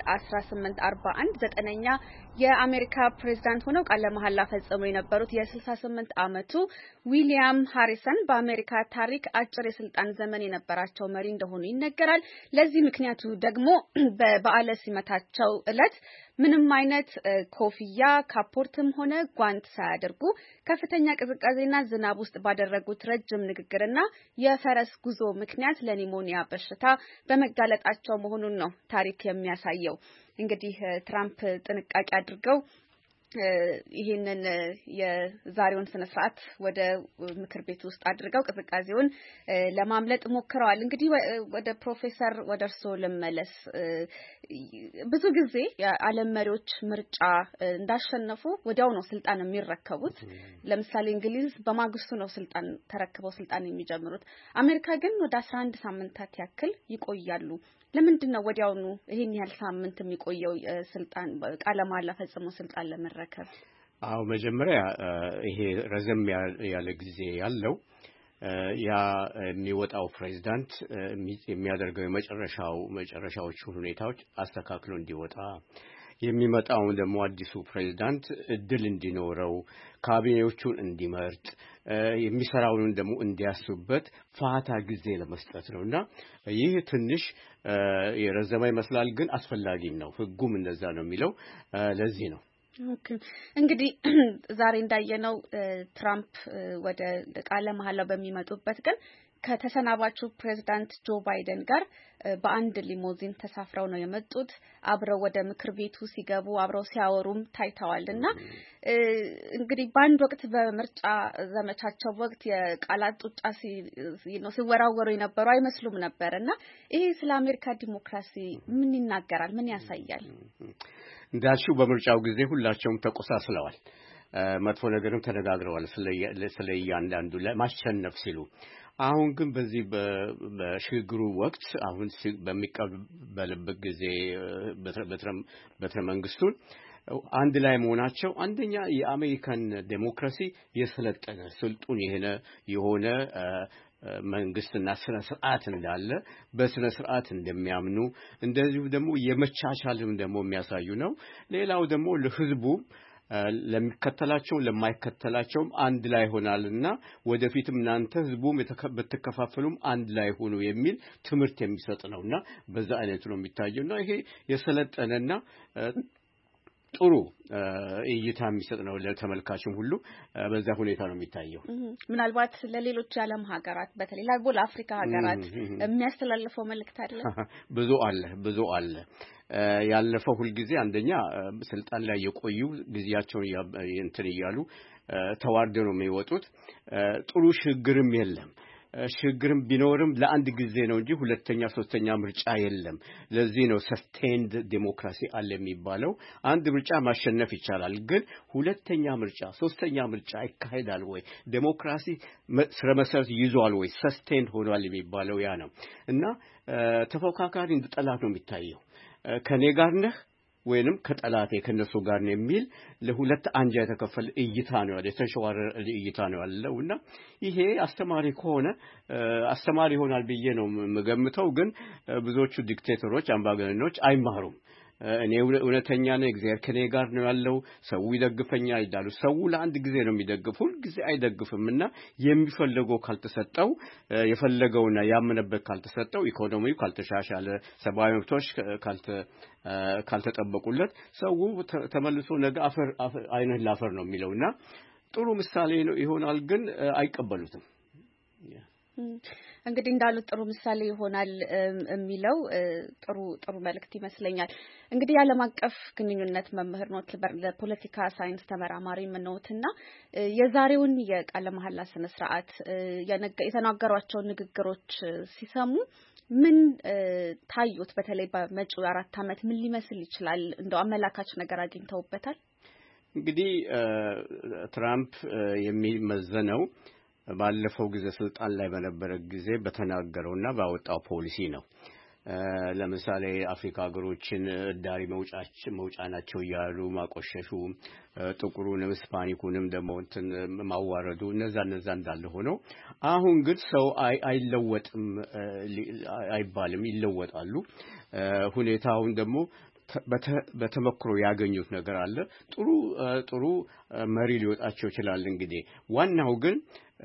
በ1841 ዘጠነኛ የአሜሪካ ፕሬዝዳንት ሆነው ቃለ መሐላ ፈጽመው የነበሩት የ68 ዓመቱ ዊሊያም ሃሪሰን በአሜሪካ ታሪክ አጭር የስልጣን ዘመን የነበራቸው መሪ እንደሆኑ ይነገራል ለዚህ ምክንያቱ ደግሞ በበዓለ ሲመታቸው ዕለት ምንም አይነት ኮፍያ ካፖርትም ሆነ ጓንት ሳያደርጉ ከፍተኛ ቅዝቃዜና ዝናብ ውስጥ ባደረጉት ረጅም ንግግርና የፈረስ ጉዞ ምክንያት ለኒሞኒያ በሽታ በመጋለጣቸው መሆኑን ነው ታሪክ የሚያሳየው እንግዲህ ትራምፕ ጥንቃቄ አድርገው ይሄንን የዛሬውን ስነ ስርዓት ወደ ምክር ቤት ውስጥ አድርገው ቅዝቃዜውን ለማምለጥ ሞክረዋል እንግዲህ ወደ ፕሮፌሰር ወደርሶ ለመለስ ብዙ ጊዜ የዓለም መሪዎች ምርጫ እንዳሸነፉ ወዲያው ነው ስልጣን የሚረከቡት ለምሳሌ እንግሊዝ በማግስቱ ነው ስልጣን ተረክበው ስልጣን የሚጀምሩት አሜሪካ ግን ወደ አስራ አንድ ሳምንታት ያክል ይቆያሉ ለምንድነው ወዲያውኑ ይሄን ያህል ሳምንት የሚቆየው ስልጣን ቃለ መሐላ ፈጽሞ ስልጣን ለመረከብ አው መጀመሪያ ይሄ ረዘም ያለ ጊዜ ያለው ያ የሚወጣው ፕሬዝዳንት የሚያደርገው የመጨረሻው መጨረሻዎቹ ሁኔታዎች አስተካክሎ እንዲወጣ የሚመጣው ደግሞ አዲሱ ፕሬዝዳንት እድል እንዲኖረው ካቢኔዎቹን እንዲመርጥ የሚሰራውን ደግሞ እንዲያስቡበት ፋታ ጊዜ ለመስጠት ነውና ይህ ትንሽ የረዘመ ይመስላል ግን አስፈላጊም ነው ህጉም እንደዛ ነው የሚለው ለዚህ ነው ኦኬ እንግዲህ ዛሬ እንዳየነው ትራምፕ ወደ ቃለ መሐላ በሚመጡበት ቀን ከተሰናባቹ ፕሬዝዳንት ጆ ባይደን ጋር በአንድ ሊሞዚን ተሳፍረው ነው የመጡት አብረው ወደ ምክር ቤቱ ሲገቡ አብረው ሲያወሩም ታይተዋልና እንግዲህ በአንድ ወቅት በምርጫ ዘመቻቸው ወቅት የቃላት ጡጫ ሲወራወሩ የነበሩ አይመስሉም ነበርና ይሄ ስለ አሜሪካ ዲሞክራሲ ምን ይናገራል ምን ያሳያል እንዳልሽው በምርጫው ጊዜ ሁላቸውም ተቆሳስለዋል መጥፎ ነገርም ተነጋግረዋል ስለ እያንዳንዱ ለማሸነፍ ሲሉ አሁን ግን በዚህ በሽግግሩ ወቅት አሁን በሚቀበልበት ጊዜ በትረ መንግስቱን አንድ ላይ መሆናቸው አንደኛ የአሜሪካን ዴሞክራሲ የሰለጠነ ስልጡን የሆነ የሆነ መንግስትና ስነ ስርዓት እንዳለ በስነ ስርዓት እንደሚያምኑ እንደዚሁ ደግሞ የመቻቻልም ደግሞ የሚያሳዩ ነው ሌላው ደግሞ ለህዝቡ ለሚከተላቸው ለማይከተላቸውም አንድ ላይ ሆናልና ወደፊትም እናንተ ህዝቡም በተከፋፈሉም አንድ ላይ ሆኑ የሚል ትምህርት የሚሰጥ ነውና በዛ አይነት ነው የሚታየውና ይሄ የሰለጠነና ጥሩ እይታ የሚሰጥ ነው ለተመልካችም ሁሉ በዛ ሁኔታ ነው የሚታየው። ምናልባት ለሌሎች የዓለም ሀገራት በተለይ ለአፍሪካ ሀገራት የሚያስተላልፈው መልእክት አለ? ብዙ አለ ብዙ አለ። ያለፈው ሁሉ ጊዜ አንደኛ ስልጣን ላይ የቆዩ ጊዜያቸውን እንትን ይያሉ ተዋርደው ነው የሚወጡት። ጥሩ ሽግግርም የለም። ሽግግርም ቢኖርም ለአንድ ጊዜ ነው እንጂ ሁለተኛ ሶስተኛ ምርጫ የለም። ለዚህ ነው ሰስቴንድ ዲሞክራሲ አለ የሚባለው። አንድ ምርጫ ማሸነፍ ይቻላል፣ ግን ሁለተኛ ምርጫ ሶስተኛ ምርጫ ይካሄዳል ወይ? ዲሞክራሲ ስረ መሰረት ይዟል ወይ? ሰስቴንድ ሆኗል የሚባለው ያ ነው እና ተፎካካሪ እንደ ጠላት ነው የሚታየው። ከኔ ጋር ነህ ወይንም ከጠላቴ ከነሱ ጋር ነው የሚል ለሁለት አንጃ የተከፈለ እይታ ነው ያለው። የተሸዋረረ እይታ ነው ያለውና ይሄ አስተማሪ ከሆነ አስተማሪ ይሆናል ብዬ ነው የምገምተው። ግን ብዙዎቹ ዲክቴተሮች አምባገነኖች አይማሩም። እኔ እውነተኛ ነኝ እግዚአብሔር ከኔ ጋር ነው ያለው ሰው ይደግፈኛል ይላሉ። ሰው ለአንድ ጊዜ ነው የሚደግፍ፣ ሁሉ ጊዜ አይደግፍምና የሚፈልገው ካልተሰጠው የፈለገውና ያመነበት ካልተሰጠው ኢኮኖሚው ካልተሻሻለ ሰብአዊ መብቶች ካልተ ካልተጠበቁለት ሰው ተመልሶ ነገ አፈር አይነህ ላፈር ነው የሚለውና ጥሩ ምሳሌ ነው ይሆናል፣ ግን አይቀበሉትም። እንግዲህ እንዳሉት ጥሩ ምሳሌ ይሆናል የሚለው ጥሩ ጥሩ መልእክት ይመስለኛል። እንግዲህ ዓለም አቀፍ ግንኙነት መምህር ነው፣ ለፖለቲካ ሳይንስ ተመራማሪ ነውና የዛሬውን የቃለ መሐላ ስነ ስርዓት የተናገሯቸው ንግግሮች ሲሰሙ ምን ታዩት? በተለይ በመጪው አራት አመት ምን ሊመስል ይችላል? እንደው አመላካች ነገር አግኝተውበታል? እንግዲህ ትራምፕ የሚመዘነው ባለፈው ጊዜ ስልጣን ላይ በነበረ ጊዜ በተናገረውና ባወጣው ፖሊሲ ነው። ለምሳሌ አፍሪካ ሀገሮችን ዳሪ መውጫች መውጫናቸው ያሉ ማቆሸሹ፣ ጥቁሩንም ስፓኒኩንም ደግሞ እንትን ማዋረዱ እነዛ እነዛ እንዳለ ሆኖ አሁን ግን ሰው አይለወጥም አይባልም፣ ይለወጣሉ። ሁኔታውን ደግሞ በተመክሮ ያገኙት ነገር አለ። ጥሩ ጥሩ መሪ ሊወጣቸው ይችላል። እንግዲህ ዋናው ግን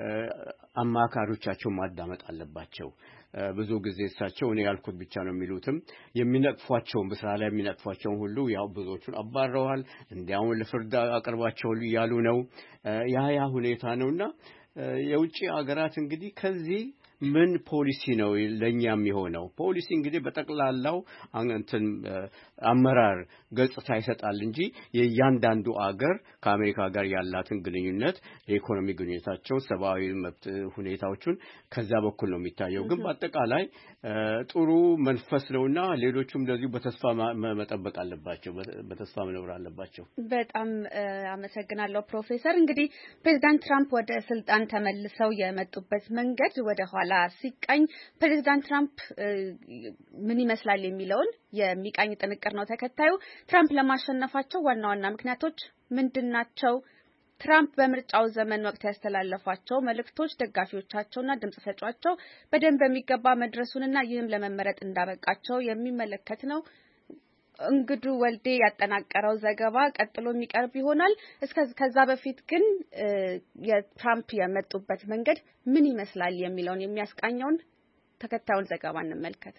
አማካሪዎቻቸው ማዳመጥ አለባቸው። ብዙ ጊዜ እሳቸው እኔ ያልኩት ብቻ ነው የሚሉትም የሚነቅፏቸው በስራ ላይ የሚነቅፏቸው ሁሉ ያው ብዙዎቹን አባረዋል፣ እንዲያውም ለፍርድ አቅርባቸው ያሉ ነው። ያ ያ ሁኔታ ነውና የውጭ ሀገራት እንግዲህ ከዚህ ምን ፖሊሲ ነው ለኛም የሆነው? ፖሊሲ እንግዲህ በጠቅላላው አንተን አመራር ገጽታ ይሰጣል እንጂ የእያንዳንዱ አገር ከአሜሪካ ጋር ያላትን ግንኙነት የኢኮኖሚ ግንኙነታቸው ሰብአዊ መብት ሁኔታዎችን ከዛ በኩል ነው የሚታየው። ግን በአጠቃላይ ጥሩ መንፈስ ነውና ሌሎቹም እንደዚሁ በተስፋ መጠበቅ አለባቸው፣ በተስፋ መኖር አለባቸው። በጣም አመሰግናለሁ ፕሮፌሰር። እንግዲህ ፕሬዝዳንት ትራምፕ ወደ ስልጣን ተመልሰው የመጡበት መንገድ ወደ ኋላ ሲቃኝ ፕሬዝዳንት ትራምፕ ምን ይመስላል የሚለውን የሚቃኝ ጥንቅር ነው ተከታዩ። ትራምፕ ለማሸነፋቸው ዋና ዋና ምክንያቶች ምንድናቸው? ትራምፕ በምርጫው ዘመን ወቅት ያስተላለፏቸው መልእክቶች ደጋፊዎቻቸውና ድምጽ ሰጫቸው በደንብ በሚገባ መድረሱንና ይህም ለመመረጥ እንዳበቃቸው የሚመለከት ነው። እንግዱ ወልዴ ያጠናቀረው ዘገባ ቀጥሎ የሚቀርብ ይሆናል። እስከዛ በፊት ግን የትራምፕ የመጡበት መንገድ ምን ይመስላል የሚለውን የሚያስቃኘውን ተከታዩን ዘገባ እንመልከት።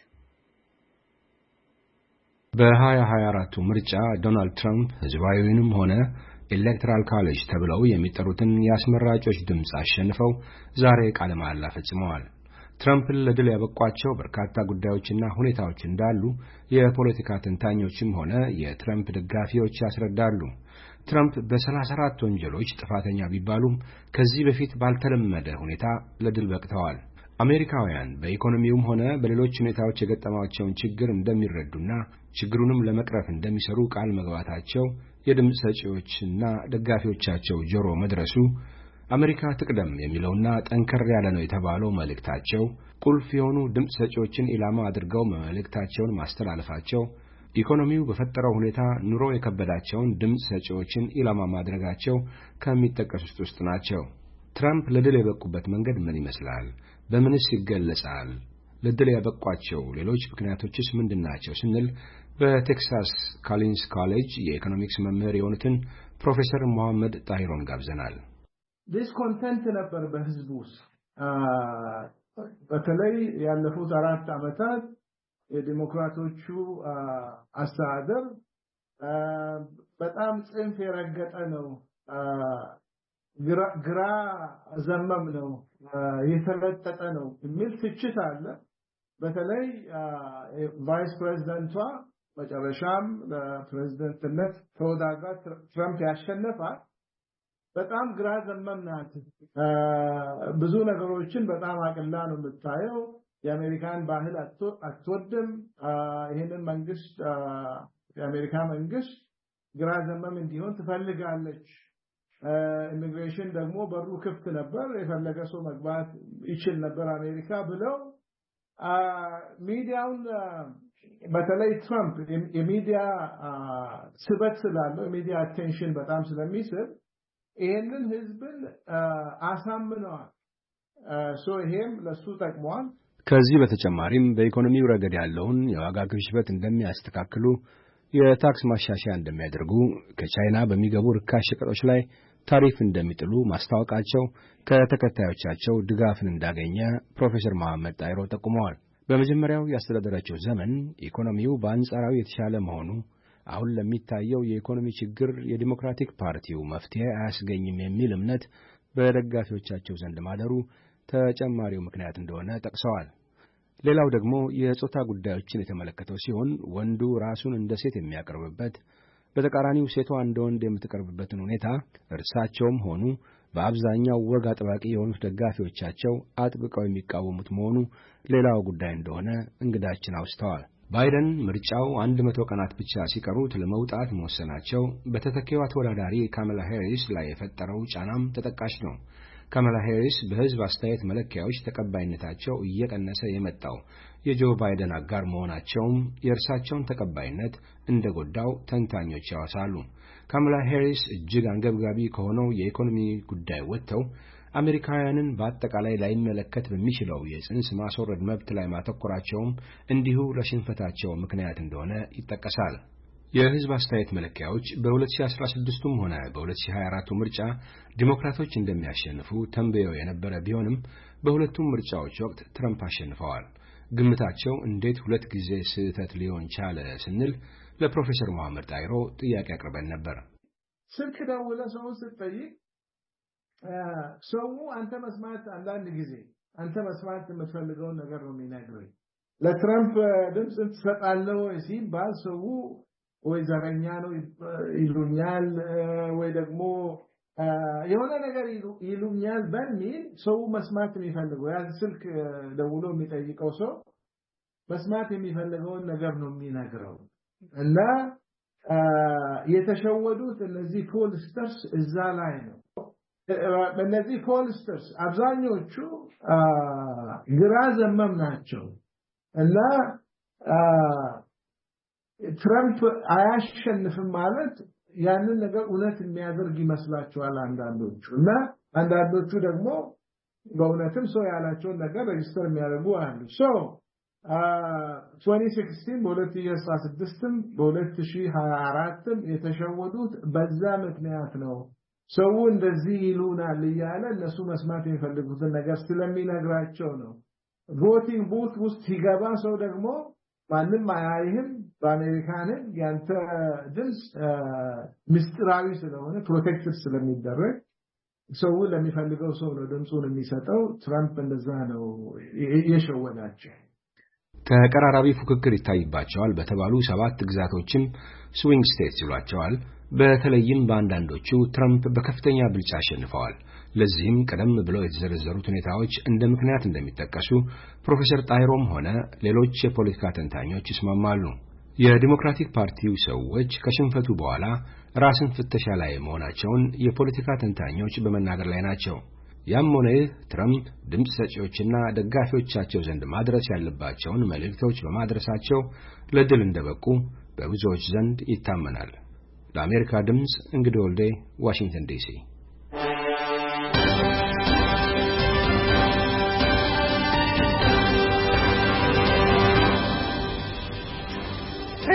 በ2024 ምርጫ ዶናልድ ትራምፕ ህዝባዊውንም ሆነ ኤሌክትራል ካሌጅ ተብለው የሚጠሩትን የአስመራጮች ድምጽ አሸንፈው ዛሬ ቃለ መሐላ ፈጽመዋል። ትራምፕን ለድል ያበቋቸው በርካታ ጉዳዮችና ሁኔታዎች እንዳሉ የፖለቲካ ተንታኞችም ሆነ የትራምፕ ደጋፊዎች ያስረዳሉ። ትራምፕ በሰላሳ አራት ወንጀሎች ጥፋተኛ ቢባሉም ከዚህ በፊት ባልተለመደ ሁኔታ ለድል በቅተዋል። አሜሪካውያን በኢኮኖሚውም ሆነ በሌሎች ሁኔታዎች የገጠማቸውን ችግር እንደሚረዱና ችግሩንም ለመቅረፍ እንደሚሰሩ ቃል መግባታቸው የድምጽ ሰጪዎችና ደጋፊዎቻቸው ጆሮ መድረሱ አሜሪካ ትቅደም የሚለውና ጠንከር ያለ ነው የተባለው መልእክታቸው ቁልፍ የሆኑ ድምጽ ሰጪዎችን ኢላማ አድርገው መልእክታቸውን ማስተላለፋቸው ኢኮኖሚው በፈጠረው ሁኔታ ኑሮ የከበዳቸውን ድምጽ ሰጪዎችን ኢላማ ማድረጋቸው ከሚጠቀሱት ውስጥ ናቸው። ትራምፕ ለድል የበቁበት መንገድ ምን ይመስላል? በምንስ ይገለጻል? ለድል ያበቋቸው ሌሎች ምክንያቶችስ ምንድናቸው ስንል በቴክሳስ ካሊንስ ኮሌጅ የኢኮኖሚክስ መምህር የሆኑትን ፕሮፌሰር መሐመድ ጣሂሮን ጋብዘናል። ዲስኮንተንት ነበር በህዝቡ ውስጥ በተለይ ያለፉት አራት ዓመታት የዲሞክራቶቹ አስተዳደር በጣም ጽንፍ የረገጠ ነው፣ ግራ ዘመም ነው፣ የተለጠጠ ነው የሚል ትችት አለ። በተለይ ቫይስ ፕሬዝዳንቷ መጨረሻም ለፕሬዝዳንትነት ተወዳድራ ትራምፕ ያሸነፋል። በጣም ግራ ዘመም ናት። ብዙ ነገሮችን በጣም አቅላ ነው የምታየው። የአሜሪካን ባህል አትወድም። ይሄንን መንግስት የአሜሪካ መንግስት ግራ ዘመም እንዲሆን ትፈልጋለች። ኢሚግሬሽን ደግሞ በሩ ክፍት ነበር፣ የፈለገ ሰው መግባት ይችል ነበር አሜሪካ ብለው ሚዲያውን በተለይ ትራምፕ የሚዲያ ስበት ስላለው የሚዲያ አቴንሽን በጣም ስለሚስብ ይሄንን ህዝብን አሳምነዋል። ሶ ይሄም ለሱ ጠቅሟል። ከዚህ በተጨማሪም በኢኮኖሚው ረገድ ያለውን የዋጋ ግሽበት እንደሚያስተካክሉ፣ የታክስ ማሻሻያ እንደሚያደርጉ፣ ከቻይና በሚገቡ ርካሽ ሸቀጦች ላይ ታሪፍ እንደሚጥሉ ማስታወቃቸው ከተከታዮቻቸው ድጋፍን እንዳገኘ ፕሮፌሰር መሐመድ ጣሂሮ ጠቁመዋል። በመጀመሪያው ያስተዳደራቸው ዘመን ኢኮኖሚው በአንጻራዊ የተሻለ መሆኑ አሁን ለሚታየው የኢኮኖሚ ችግር የዲሞክራቲክ ፓርቲው መፍትሄ አያስገኝም የሚል እምነት በደጋፊዎቻቸው ዘንድ ማደሩ ተጨማሪው ምክንያት እንደሆነ ጠቅሰዋል። ሌላው ደግሞ የጾታ ጉዳዮችን የተመለከተው ሲሆን ወንዱ ራሱን እንደ ሴት የሚያቀርብበት፣ በተቃራኒው ሴቷ እንደ ወንድ የምትቀርብበትን ሁኔታ እርሳቸውም ሆኑ በአብዛኛው ወግ አጥባቂ የሆኑት ደጋፊዎቻቸው አጥብቀው የሚቃወሙት መሆኑ ሌላው ጉዳይ እንደሆነ እንግዳችን አውስተዋል። ባይደን ምርጫው አንድ መቶ ቀናት ብቻ ሲቀሩት ለመውጣት መወሰናቸው በተተኪዋ ተወዳዳሪ ካማላ ሃሪስ ላይ የፈጠረው ጫናም ተጠቃሽ ነው። ካማላ ሃሪስ በሕዝብ አስተያየት መለኪያዎች ተቀባይነታቸው እየቀነሰ የመጣው የጆ ባይደን አጋር መሆናቸውም የእርሳቸውን ተቀባይነት እንደጎዳው ተንታኞች ያወሳሉ። ካማላ ሃሪስ እጅግ አንገብጋቢ ከሆነው የኢኮኖሚ ጉዳይ ወጥተው አሜሪካውያንን በአጠቃላይ ላይመለከት በሚችለው የጽንስ ማስወረድ መብት ላይ ማተኮራቸውም እንዲሁ ለሽንፈታቸው ምክንያት እንደሆነ ይጠቀሳል። የሕዝብ አስተያየት መለኪያዎች በ2016ቱም ሆነ በ2024ቱ ምርጫ ዲሞክራቶች እንደሚያሸንፉ ተንብየው የነበረ ቢሆንም በሁለቱም ምርጫዎች ወቅት ትራምፕ አሸንፈዋል። ግምታቸው እንዴት ሁለት ጊዜ ስህተት ሊሆን ቻለ ስንል ለፕሮፌሰር መሐመድ ጣሂሮ ጥያቄ አቅርበን ነበር። ስልክ ደውለህ ሰውን ስትጠይቅ ሰው አንተ መስማት አንዳንድ ጊዜ አንተ መስማት የምትፈልገውን ነገር ነው የሚነግርህ። ለትራምፕ ድምጽ ትሰጣለህ ወይ ሲባል ሰው ወይ ዘረኛ ነው ይሉኛል ወይ ደግሞ የሆነ ነገር ይሉኛል በሚል ሰው መስማት የሚፈልገው ያ ስልክ ደውሎ የሚጠይቀው ሰው መስማት የሚፈልገውን ነገር ነው የሚነግረው። እና የተሸወዱት እነዚህ ፖልስተርስ እዛ ላይ ነው። እነዚህ ፖልስተርስ አብዛኞቹ ግራ ዘመም ናቸው እና ትራምፕ አያሸንፍም ማለት ያንን ነገር እውነት የሚያደርግ ይመስላቸዋል አንዳንዶቹ እና አንዳንዶቹ ደግሞ በእውነትም ሰው ያላቸውን ነገር ሬጅስተር የሚያደርጉ አሉ። ሶ twenty sixteen በ2016ም በ2024ም የተሸወዱት በዛ ምክንያት ነው። ሰው እንደዚህ ይሉናል እያለ እነሱ መስማት የሚፈልጉትን ነገር ስለሚነግራቸው ነው። ቮቲንግ ቡት ውስጥ ሲገባ ሰው ደግሞ ማንም አያይህም። በአሜሪካንን ያንተ ድምጽ ምስጢራዊ ስለሆነ ፕሮቴክትድ ስለሚደረግ ሰው ለሚፈልገው ሰው ነው ድምጹን የሚሰጠው። ትራምፕ እንደዛ ነው የሸወዳቸው። ተቀራራቢ ፉክክር ይታይባቸዋል በተባሉ ሰባት ግዛቶችም ስዊንግ ስቴትስ ይሏቸዋል። በተለይም በአንዳንዶቹ ትራምፕ በከፍተኛ ብልጫ አሸንፈዋል። ለዚህም ቀደም ብለው የተዘረዘሩት ሁኔታዎች እንደ ምክንያት እንደሚጠቀሱ ፕሮፌሰር ጣሂሮም ሆነ ሌሎች የፖለቲካ ተንታኞች ይስማማሉ። የዲሞክራቲክ ፓርቲው ሰዎች ከሽንፈቱ በኋላ ራስን ፍተሻ ላይ መሆናቸውን የፖለቲካ ተንታኞች በመናገር ላይ ናቸው። ያም ሆነ ይህ ትራምፕ ድምፅ ሰጪዎችና ደጋፊዎቻቸው ዘንድ ማድረስ ያለባቸውን መልእክቶች በማድረሳቸው ለድል እንደበቁ በብዙዎች ዘንድ ይታመናል። ለአሜሪካ ድምፅ እንግዲህ ወልዴ ዋሽንግተን ዲሲ።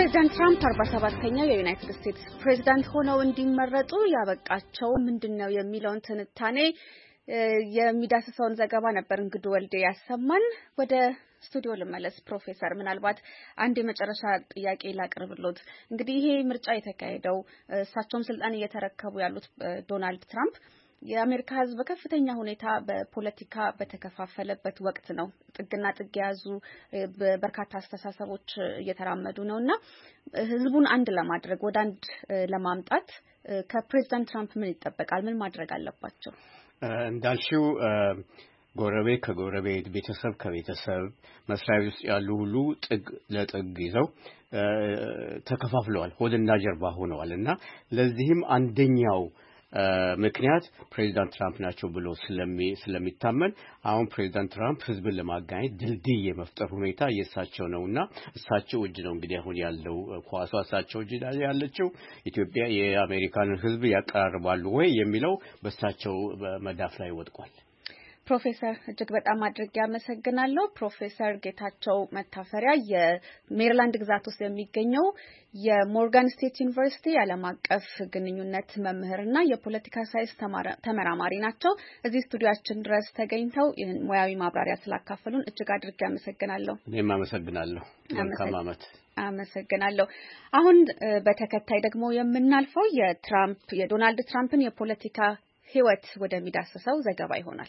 ፕሬዚዳንት ትራምፕ አርባ ሰባተኛው የዩናይትድ ስቴትስ ፕሬዚዳንት ሆነው እንዲመረጡ ያበቃቸው ምንድነው የሚለውን ትንታኔ የሚዳስሰውን ዘገባ ነበር እንግዱ ወልዴ ያሰማን። ወደ ስቱዲዮ ልመለስ። ፕሮፌሰር ምናልባት አንድ የመጨረሻ ጥያቄ ላቅርብሎት። እንግዲህ ይሄ ምርጫ የተካሄደው እሳቸውም ስልጣን እየተረከቡ ያሉት ዶናልድ ትራምፕ የአሜሪካ ሕዝብ በከፍተኛ ሁኔታ በፖለቲካ በተከፋፈለበት ወቅት ነው። ጥግና ጥግ የያዙ በርካታ አስተሳሰቦች እየተራመዱ ነውና ሕዝቡን አንድ ለማድረግ ወደ አንድ ለማምጣት ከፕሬዚዳንት ትራምፕ ምን ይጠበቃል? ምን ማድረግ አለባቸው? እንዳልሽው ጎረቤት ከጎረቤት ቤተሰብ ከቤተሰብ መስሪያ ቤት ውስጥ ያሉ ሁሉ ጥግ ለጥግ ይዘው ተከፋፍለዋል፣ ሆድና ጀርባ ሆነዋልና ለዚህም አንደኛው ምክንያት ፕሬዚዳንት ትራምፕ ናቸው ብሎ ስለሚ ስለሚታመን አሁን ፕሬዚዳንት ትራምፕ ህዝብን ለማገናኘት ድልድይ የመፍጠር ሁኔታ የእሳቸው ነውና እሳቸው እጅ ነው እንግዲህ አሁን ያለው ኳሷ እሳቸው እጅ ያለችው። ኢትዮጵያ የአሜሪካንን ህዝብ ያቀራርባሉ ወይ የሚለው በእሳቸው መዳፍ ላይ ወድቋል። ፕሮፌሰር እጅግ በጣም አድርጌ አመሰግናለሁ። ፕሮፌሰር ጌታቸው መታፈሪያ የሜሪላንድ ግዛት ውስጥ የሚገኘው የሞርጋን ስቴት ዩኒቨርሲቲ ዓለም አቀፍ ግንኙነት መምህርና የፖለቲካ ሳይንስ ተመራማሪ ናቸው። እዚህ ስቱዲዮአችን ድረስ ተገኝተው ይህን ሙያዊ ማብራሪያ ስላካፈሉን እጅግ አድርጌ አመሰግናለሁ። እኔም አመሰግናለሁ። መልካም ዓመት። አመሰግናለሁ። አሁን በተከታይ ደግሞ የምናልፈው የትራምፕ የዶናልድ ትራምፕን የፖለቲካ ህይወት ወደሚዳስሰው ዘገባ ይሆናል።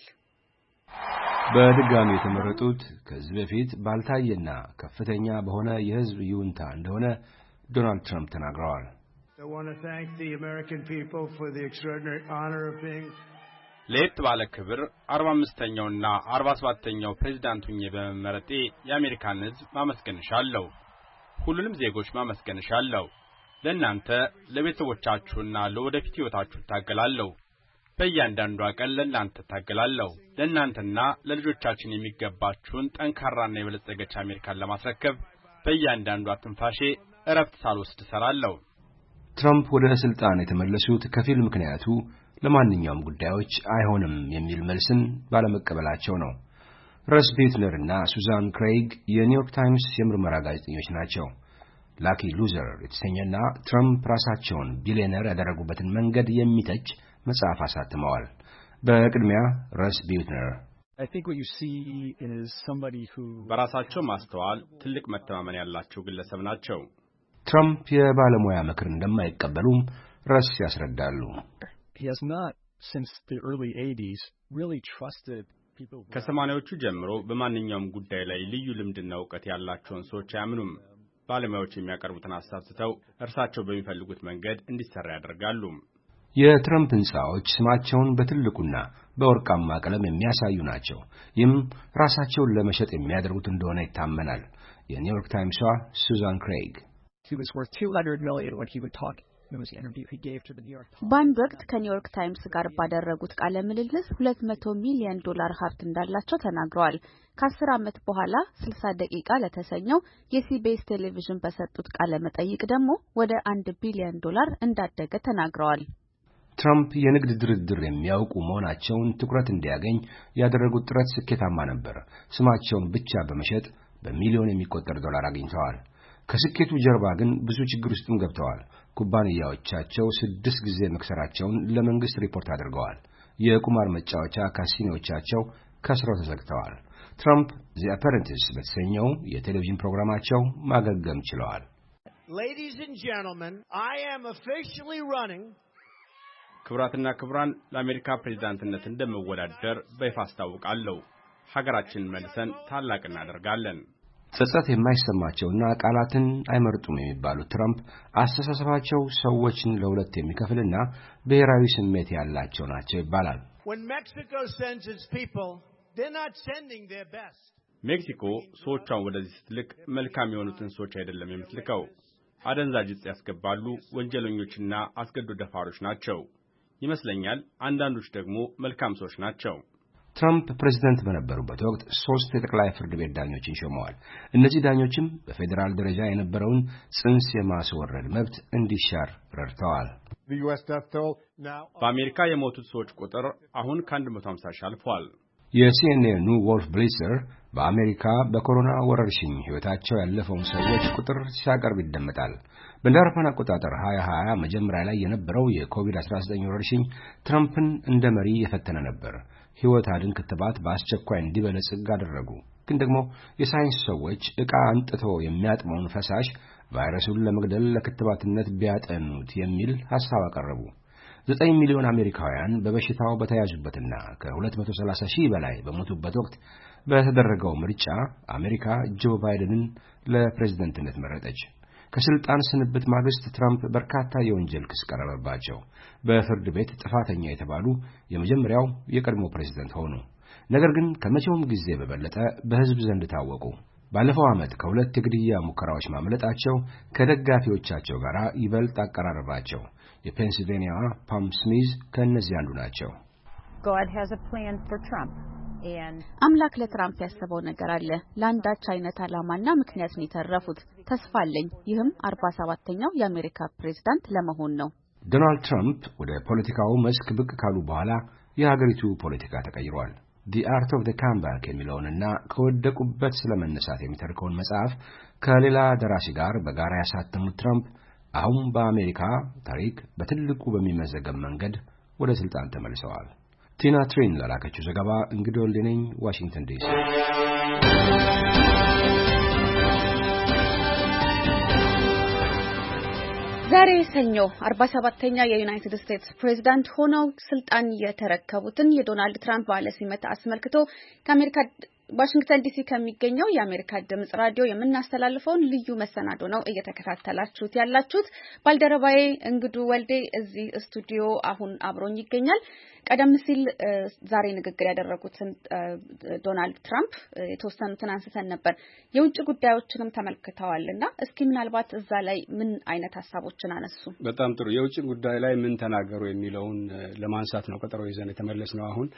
በድጋሚ የተመረጡት ከዚህ በፊት ባልታየና ከፍተኛ በሆነ የህዝብ ይሁንታ እንደሆነ ዶናልድ ትራምፕ ተናግረዋል። ለየት ባለ ክብር አርባ አምስተኛውና አርባ ሰባተኛው ፕሬዝዳንት ሆኜ በመመረጤ የአሜሪካን ህዝብ ማመስገንሻለሁ። ሁሉንም ዜጎች ማመስገንሻለሁ። ለእናንተ ለቤተሰቦቻችሁና ለወደፊት ህይወታችሁ ታገላለሁ። በእያንዳንዷ ቀን ለእናንተ ታገላለሁ። ለእናንተና ለልጆቻችን የሚገባችሁን ጠንካራና የበለጸገች አሜሪካን ለማስረከብ በእያንዳንዷ ትንፋሼ እረፍት ሳልወስድ እሰራለሁ። ትራምፕ ወደ ስልጣን የተመለሱት ከፊል ምክንያቱ ለማንኛውም ጉዳዮች አይሆንም የሚል መልስን ባለመቀበላቸው ነው። ረስ ቤትነርና ሱዛን ክሬይግ የኒውዮርክ ታይምስ የምርመራ ጋዜጠኞች ናቸው። ላኪ ሉዘር የተሰኘና ትራምፕ ራሳቸውን ቢሊዮነር ያደረጉበትን መንገድ የሚተች መጽሐፍ አሳትመዋል። በቅድሚያ ረስ ቤትነር በራሳቸው ማስተዋል ትልቅ መተማመን ያላቸው ግለሰብ ናቸው። ትራምፕ የባለሙያ ምክር እንደማይቀበሉም ረስ ያስረዳሉ። ከሰማንያዎቹ ጀምሮ በማንኛውም ጉዳይ ላይ ልዩ ልምድና እውቀት ያላቸውን ሰዎች አያምኑም። ባለሙያዎች የሚያቀርቡትን ሐሳብ ትተው እርሳቸው በሚፈልጉት መንገድ እንዲሰራ ያደርጋሉ። የትራምፕ ሕንጻዎች ስማቸውን በትልቁና በወርቃማ ቀለም የሚያሳዩ ናቸው። ይህም ራሳቸውን ለመሸጥ የሚያደርጉት እንደሆነ ይታመናል። የኒውዮርክ ታይምሷ ሱዛን ክሬይግ በአንድ ወቅት ከኒውዮርክ ታይምስ ጋር ባደረጉት ቃለ ምልልስ ሁለት መቶ ሚሊዮን ዶላር ሀብት እንዳላቸው ተናግረዋል። ከአስር ዓመት በኋላ ስልሳ ደቂቃ ለተሰኘው የሲቢኤስ ቴሌቪዥን በሰጡት ቃለ መጠይቅ ደግሞ ወደ አንድ ቢሊዮን ዶላር እንዳደገ ተናግረዋል። ትራምፕ የንግድ ድርድር የሚያውቁ መሆናቸውን ትኩረት እንዲያገኝ ያደረጉት ጥረት ስኬታማ ነበር። ስማቸውን ብቻ በመሸጥ በሚሊዮን የሚቆጠር ዶላር አግኝተዋል። ከስኬቱ ጀርባ ግን ብዙ ችግር ውስጥም ገብተዋል። ኩባንያዎቻቸው ስድስት ጊዜ መክሰራቸውን ለመንግስት ሪፖርት አድርገዋል። የቁማር መጫወቻ ካሲኖዎቻቸው ከስረው ተዘግተዋል። ትራምፕ ዚ አፐረንቲስ በተሰኘው የቴሌቪዥን ፕሮግራማቸው ማገገም ችለዋል። ክቡራትና ክቡራን፣ ለአሜሪካ ፕሬዝዳንትነት እንደምወዳደር በይፋ አስታውቃለሁ። ሀገራችንን መልሰን ታላቅ እናደርጋለን። ጸጸት የማይሰማቸውና ቃላትን አይመርጡም የሚባሉት ትራምፕ አስተሳሰባቸው ሰዎችን ለሁለት የሚከፍልና ብሔራዊ ስሜት ያላቸው ናቸው ይባላል። ሜክሲኮ ሰዎቿን ወደዚህ ስትልክ መልካም የሆኑትን ሰዎች አይደለም የምትልከው። አደንዛዥ ዕፅ ያስገባሉ፣ ወንጀለኞችና አስገዶ ደፋሮች ናቸው ይመስለኛል። አንዳንዶች ደግሞ መልካም ሰዎች ናቸው። ትራምፕ ፕሬዝዳንት በነበሩበት ወቅት ሶስት የጠቅላይ ፍርድ ቤት ዳኞችን ሾመዋል። እነዚህ ዳኞችም በፌዴራል ደረጃ የነበረውን ጽንስ የማስወረድ መብት እንዲሻር ረድተዋል። በአሜሪካ የሞቱት ሰዎች ቁጥር አሁን ከአንድ መቶ ሃምሳ ሺህ አልፏል። የሲኤንኤኑ ዎልፍ ብሊትዘር በአሜሪካ በኮሮና ወረርሽኝ ህይወታቸው ያለፈውን ሰዎች ቁጥር ሲያቀርብ ይደመጣል። በአውሮፓውያን አቆጣጠር ሃያ ሃያ መጀመሪያ ላይ የነበረው የኮቪድ አስራ ዘጠኝ ወረርሽኝ ትራምፕን እንደ መሪ የፈተነ ነበር። ህይወት አድን ክትባት በአስቸኳይ እንዲበለጽግ አደረጉ። ግን ደግሞ የሳይንስ ሰዎች ዕቃ አንጥቶ የሚያጥመውን ፈሳሽ ቫይረሱን ለመግደል ለክትባትነት ቢያጠኑት የሚል ሐሳብ አቀረቡ። ዘጠኝ ሚሊዮን አሜሪካውያን በበሽታው በተያዙበትና ከሁለት መቶ ሰላሳ ሺህ በላይ በሞቱበት ወቅት በተደረገው ምርጫ አሜሪካ ጆ ባይደንን ለፕሬዝዳንትነት መረጠች። ከስልጣን ስንብት ማግስት ትራምፕ በርካታ የወንጀል ክስ ቀረበባቸው። በፍርድ ቤት ጥፋተኛ የተባሉ የመጀመሪያው የቀድሞ ፕሬዝዳንት ሆኑ። ነገር ግን ከመቼውም ጊዜ በበለጠ በህዝብ ዘንድ ታወቁ። ባለፈው ዓመት ከሁለት የግድያ ሙከራዎች ማምለጣቸው ከደጋፊዎቻቸው ጋር ይበልጥ አቀራረባቸው። የፔንሲልቬኒያ ፓም ስሚዝ ከእነዚህ አንዱ ናቸው። God has a plan for Trump. አምላክ ለትራምፕ ያሰበው ነገር አለ። ለአንዳች አይነት ዓላማና ምክንያት ነው የተረፉት። ተስፋ አለኝ። ይህም አርባ ሰባተኛው የአሜሪካ ፕሬዝዳንት ለመሆን ነው። ዶናልድ ትራምፕ ወደ ፖለቲካው መስክ ብቅ ካሉ በኋላ የሀገሪቱ ፖለቲካ ተቀይሯል። The Art of the Comeback የሚለውንና ከወደቁበት ስለመነሳት የሚተርከውን መጽሐፍ ከሌላ ደራሲ ጋር በጋራ ያሳተሙት ትራምፕ አሁን በአሜሪካ ታሪክ በትልቁ በሚመዘገብ መንገድ ወደ ስልጣን ተመልሰዋል። ቲና ትሬን ለላከችው ዘገባ እንግዲህ ወልደነኝ ዋሽንግተን ዲሲ። ዛሬ ሰኞ አርባ ሰባተኛ የዩናይትድ ስቴትስ ፕሬዝዳንት ሆነው ስልጣን የተረከቡትን የዶናልድ ትራምፕ በዓለ ሲመት አስመልክቶ ከአሜሪካ ዋሽንግተን ዲሲ ከሚገኘው የአሜሪካ ድምጽ ራዲዮ የምናስተላልፈውን ልዩ መሰናዶ ነው እየተከታተላችሁት ያላችሁት። ባልደረባዬ እንግዱ ወልዴ እዚህ ስቱዲዮ አሁን አብሮኝ ይገኛል። ቀደም ሲል ዛሬ ንግግር ያደረጉትን ዶናልድ ትራምፕ የተወሰኑትን አንስተን ነበር። የውጭ ጉዳዮችንም ተመልክተዋልና እስኪ ምናልባት እዛ ላይ ምን አይነት ሐሳቦችን አነሱ? በጣም ጥሩ። የውጭ ጉዳይ ላይ ምን ተናገሩ የሚለውን ለማንሳት ነው ቀጠሮ ይዘን የተመለስነው። አሁን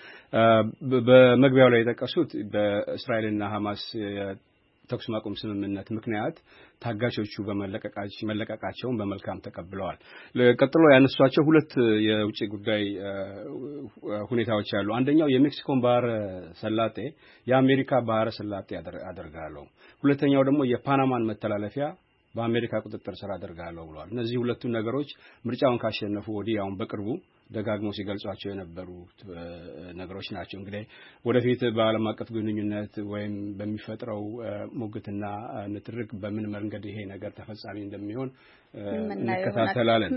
በመግቢያው ላይ የጠቀሱት በእስራኤልና ሐማስ ተኩስ ማቆም ስምምነት ምክንያት ታጋቾቹ በመለቀቃቸው መለቀቃቸውን በመልካም ተቀብለዋል። ቀጥሎ ያነሷቸው ሁለት የውጭ ጉዳይ ሁኔታዎች አሉ። አንደኛው የሜክሲኮን ባህረ ሰላጤ የአሜሪካ ባህረ ሰላጤ አደርጋለሁ፣ ሁለተኛው ደግሞ የፓናማን መተላለፊያ በአሜሪካ ቁጥጥር ስር አደርጋለሁ ብለዋል። እነዚህ ሁለቱ ነገሮች ምርጫውን ካሸነፉ ወዲህ አሁን በቅርቡ ደጋግሞ ሲገልጿቸው የነበሩ ነገሮች ናቸው። እንግዲህ ወደፊት በዓለም አቀፍ ግንኙነት ወይም በሚፈጥረው ሙግትና ንትርክ በምን መንገድ ይሄ ነገር ተፈጻሚ እንደሚሆን እንከታተላለን።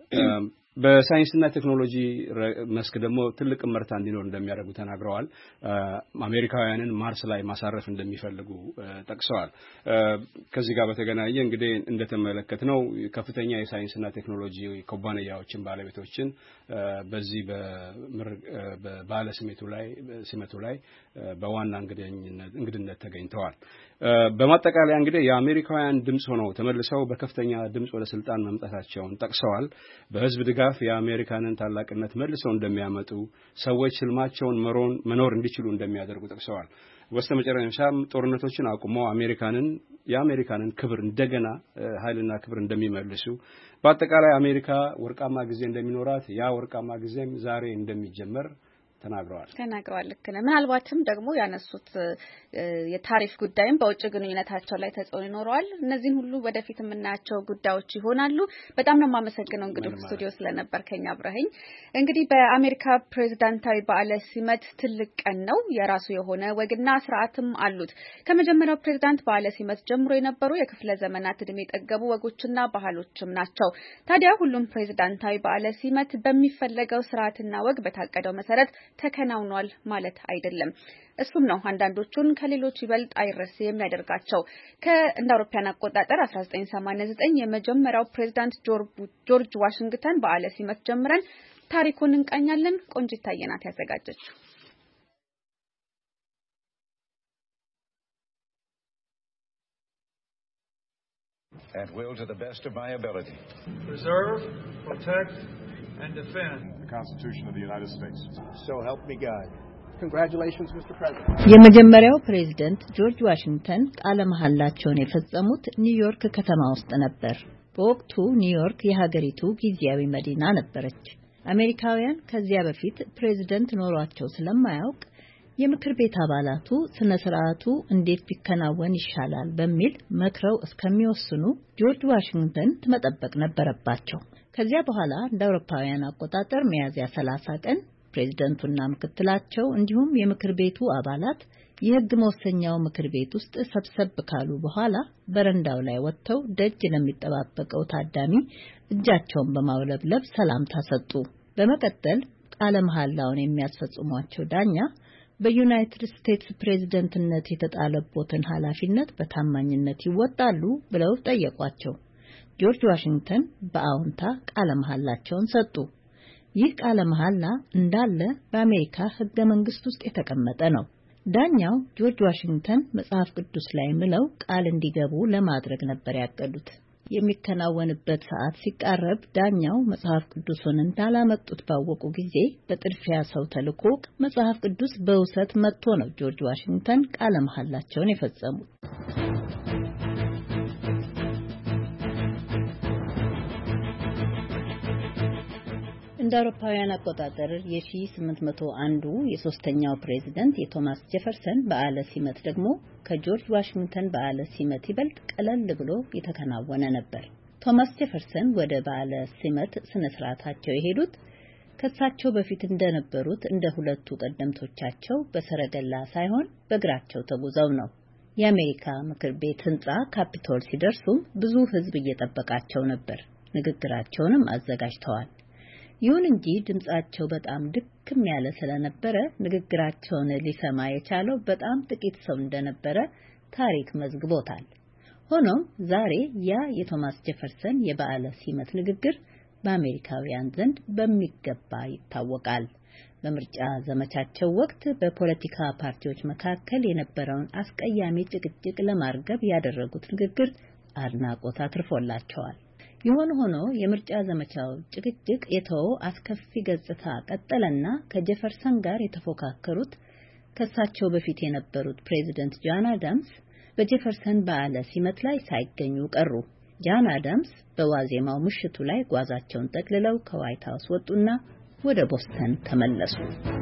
በሳይንስና ቴክኖሎጂ መስክ ደግሞ ትልቅ ምርታ እንዲኖር እንደሚያደርጉ ተናግረዋል። አሜሪካውያንን ማርስ ላይ ማሳረፍ እንደሚፈልጉ ጠቅሰዋል። ከዚህ ጋር በተገናኘ እንግዲህ እንደተመለከትነው ከፍተኛ የሳይንስና ቴክኖሎጂ ኩባንያዎችን ባለቤቶችን በዚህ በባለ ስሜቱ ላይ ስሜቱ ላይ በዋና እንግድነት እንግድነት ተገኝተዋል። በማጠቃለያ እንግዲህ የአሜሪካውያን ድምጽ ሆነው ተመልሰው በከፍተኛ ድምጽ ወደ ስልጣን መምጣታቸውን ጠቅሰዋል። በህዝብ ድጋፍ የአሜሪካንን ታላቅነት መልሰው እንደሚያመጡ፣ ሰዎች ህልማቸውን መኖር እንዲችሉ እንደሚያደርጉ ጠቅሰዋል። በስተመጨረሻም ጦርነቶችን አቁመው አሜሪካንን የአሜሪካንን ክብር እንደገና ኃይልና ክብር እንደሚመልሱ፣ በአጠቃላይ አሜሪካ ወርቃማ ጊዜ እንደሚኖራት፣ ያ ወርቃማ ጊዜም ዛሬ እንደሚጀመር ተናግረዋል ተናግረዋል። ልክ ነው። ምናልባትም ደግሞ ያነሱት የታሪፍ ጉዳይም በውጭ ግንኙነታቸው ላይ ተጽዕኖ ይኖረዋል። እነዚህን ሁሉ ወደፊት የምናያቸው ጉዳዮች ይሆናሉ። በጣም ነው የማመሰግነው እንግዲህ ስቱዲዮ ስለነበር ከኛ አብረኸኝ። እንግዲህ በአሜሪካ ፕሬዝዳንታዊ በዓለ ሲመት ትልቅ ቀን ነው። የራሱ የሆነ ወግና ስርዓትም አሉት። ከመጀመሪያው ፕሬዝዳንት በዓለ ሲመት ጀምሮ የነበሩ የክፍለ ዘመናት እድሜ የጠገቡ ወጎችና ባህሎችም ናቸው። ታዲያ ሁሉም ፕሬዝዳንታዊ በዓለ ሲመት በሚፈለገው ስርዓትና ወግ በታቀደው መሰረት ተከናውኗል ማለት አይደለም። እሱም ነው አንዳንዶቹን ከሌሎች ይበልጥ አይረሴ የሚያደርጋቸው። ከእንደ አውሮፓውያን አቆጣጠር አስራ ዘጠኝ ሰማንያ ዘጠኝ የመጀመሪያው ፕሬዝዳንት ጆርጅ ዋሽንግተን በዓለ ሲመት ጀምረን ታሪኩን እንቃኛለን። ቆንጂት ታየናት ያዘጋጀችው። And will to the best of my ability preserve, protect and defend the Constitution of the United States. So help me God. Congratulations, Mister President. የመጀመሪያው ፕሬዝዳንት ጆርጅ ዋሽንግተን ቃለ መሐላቸውን የፈጸሙት ኒውዮርክ ከተማ ውስጥ ነበር። በወቅቱ ኒውዮርክ የሀገሪቱ ጊዜያዊ መዲና ነበረች። አሜሪካውያን ከዚያ በፊት ፕሬዝዳንት ኖሯቸው ስለማያውቅ የምክር ቤት አባላቱ ስነ ስርዓቱ እንዴት ቢከናወን ይሻላል በሚል መክረው እስከሚወስኑ ጆርጅ ዋሽንግተን መጠበቅ ነበረባቸው። ከዚያ በኋላ እንደ አውሮፓውያን አቆጣጠር ሚያዝያ ሰላሳ ቀን ፕሬዝደንቱና ምክትላቸው እንዲሁም የምክር ቤቱ አባላት የሕግ መወሰኛው ምክር ቤት ውስጥ ሰብሰብ ካሉ በኋላ በረንዳው ላይ ወጥተው ደጅ ለሚጠባበቀው ታዳሚ እጃቸውን በማውለብለብ ሰላምታ ሰጡ። በመቀጠል ቃለ መሐላውን የሚያስፈጽሟቸው ዳኛ በዩናይትድ ስቴትስ ፕሬዝደንትነት የተጣለቦትን ኃላፊነት በታማኝነት ይወጣሉ ብለው ጠየቋቸው። ጆርጅ ዋሽንግተን በአዎንታ ቃለ መሐላቸውን ሰጡ። ይህ ቃለ መሐላ እንዳለ በአሜሪካ ሕገ መንግስት ውስጥ የተቀመጠ ነው። ዳኛው ጆርጅ ዋሽንግተን መጽሐፍ ቅዱስ ላይ ምለው ቃል እንዲገቡ ለማድረግ ነበር ያቀዱት። የሚከናወንበት ሰዓት ሲቃረብ ዳኛው መጽሐፍ ቅዱስን እንዳላመጡት ባወቁ ጊዜ በጥድፊያ ሰው ተልኮ መጽሐፍ ቅዱስ በውሰት መጥቶ ነው ጆርጅ ዋሽንግተን ቃለ መሐላቸውን የፈጸሙት። እንደ አውሮፓውያን አቆጣጠር የ1801ዱ የሶስተኛው ፕሬዝዳንት የቶማስ ጄፈርሰን በዓለ ሲመት ደግሞ ከጆርጅ ዋሽንግተን በዓለ ሲመት ይበልጥ ቀለል ብሎ የተከናወነ ነበር። ቶማስ ጄፈርሰን ወደ በዓለ ሲመት ስነ ስርዓታቸው የሄዱት ከሳቸው በፊት እንደነበሩት እንደ ሁለቱ ቀደምቶቻቸው በሰረገላ ሳይሆን በእግራቸው ተጉዘው ነው። የአሜሪካ ምክር ቤት ህንጻ ካፒቶል ሲደርሱም ብዙ ህዝብ እየጠበቃቸው ነበር። ንግግራቸውንም አዘጋጅተዋል። ይሁን እንጂ ድምጻቸው በጣም ድክም ያለ ስለነበረ ንግግራቸውን ሊሰማ የቻለው በጣም ጥቂት ሰው እንደነበረ ታሪክ መዝግቦታል። ሆኖም ዛሬ ያ የቶማስ ጄፈርሰን የበዓለ ሲመት ንግግር በአሜሪካውያን ዘንድ በሚገባ ይታወቃል። በምርጫ ዘመቻቸው ወቅት በፖለቲካ ፓርቲዎች መካከል የነበረውን አስቀያሚ ጭቅጭቅ ለማርገብ ያደረጉት ንግግር አድናቆት አትርፎላቸዋል። ይሁን ሆኖ የምርጫ ዘመቻው ጭቅጭቅ የተወው አስከፊ ገጽታ ቀጠለና ከጄፈርሰን ጋር የተፎካከሩት ከሳቸው በፊት የነበሩት ፕሬዝዳንት ጃን አዳምስ በጄፈርሰን በዓለ ሲመት ላይ ሳይገኙ ቀሩ። ጃን አዳምስ በዋዜማው ምሽቱ ላይ ጓዛቸውን ጠቅልለው ከዋይት ሃውስ ወጡና ወደ ቦስተን ተመለሱ።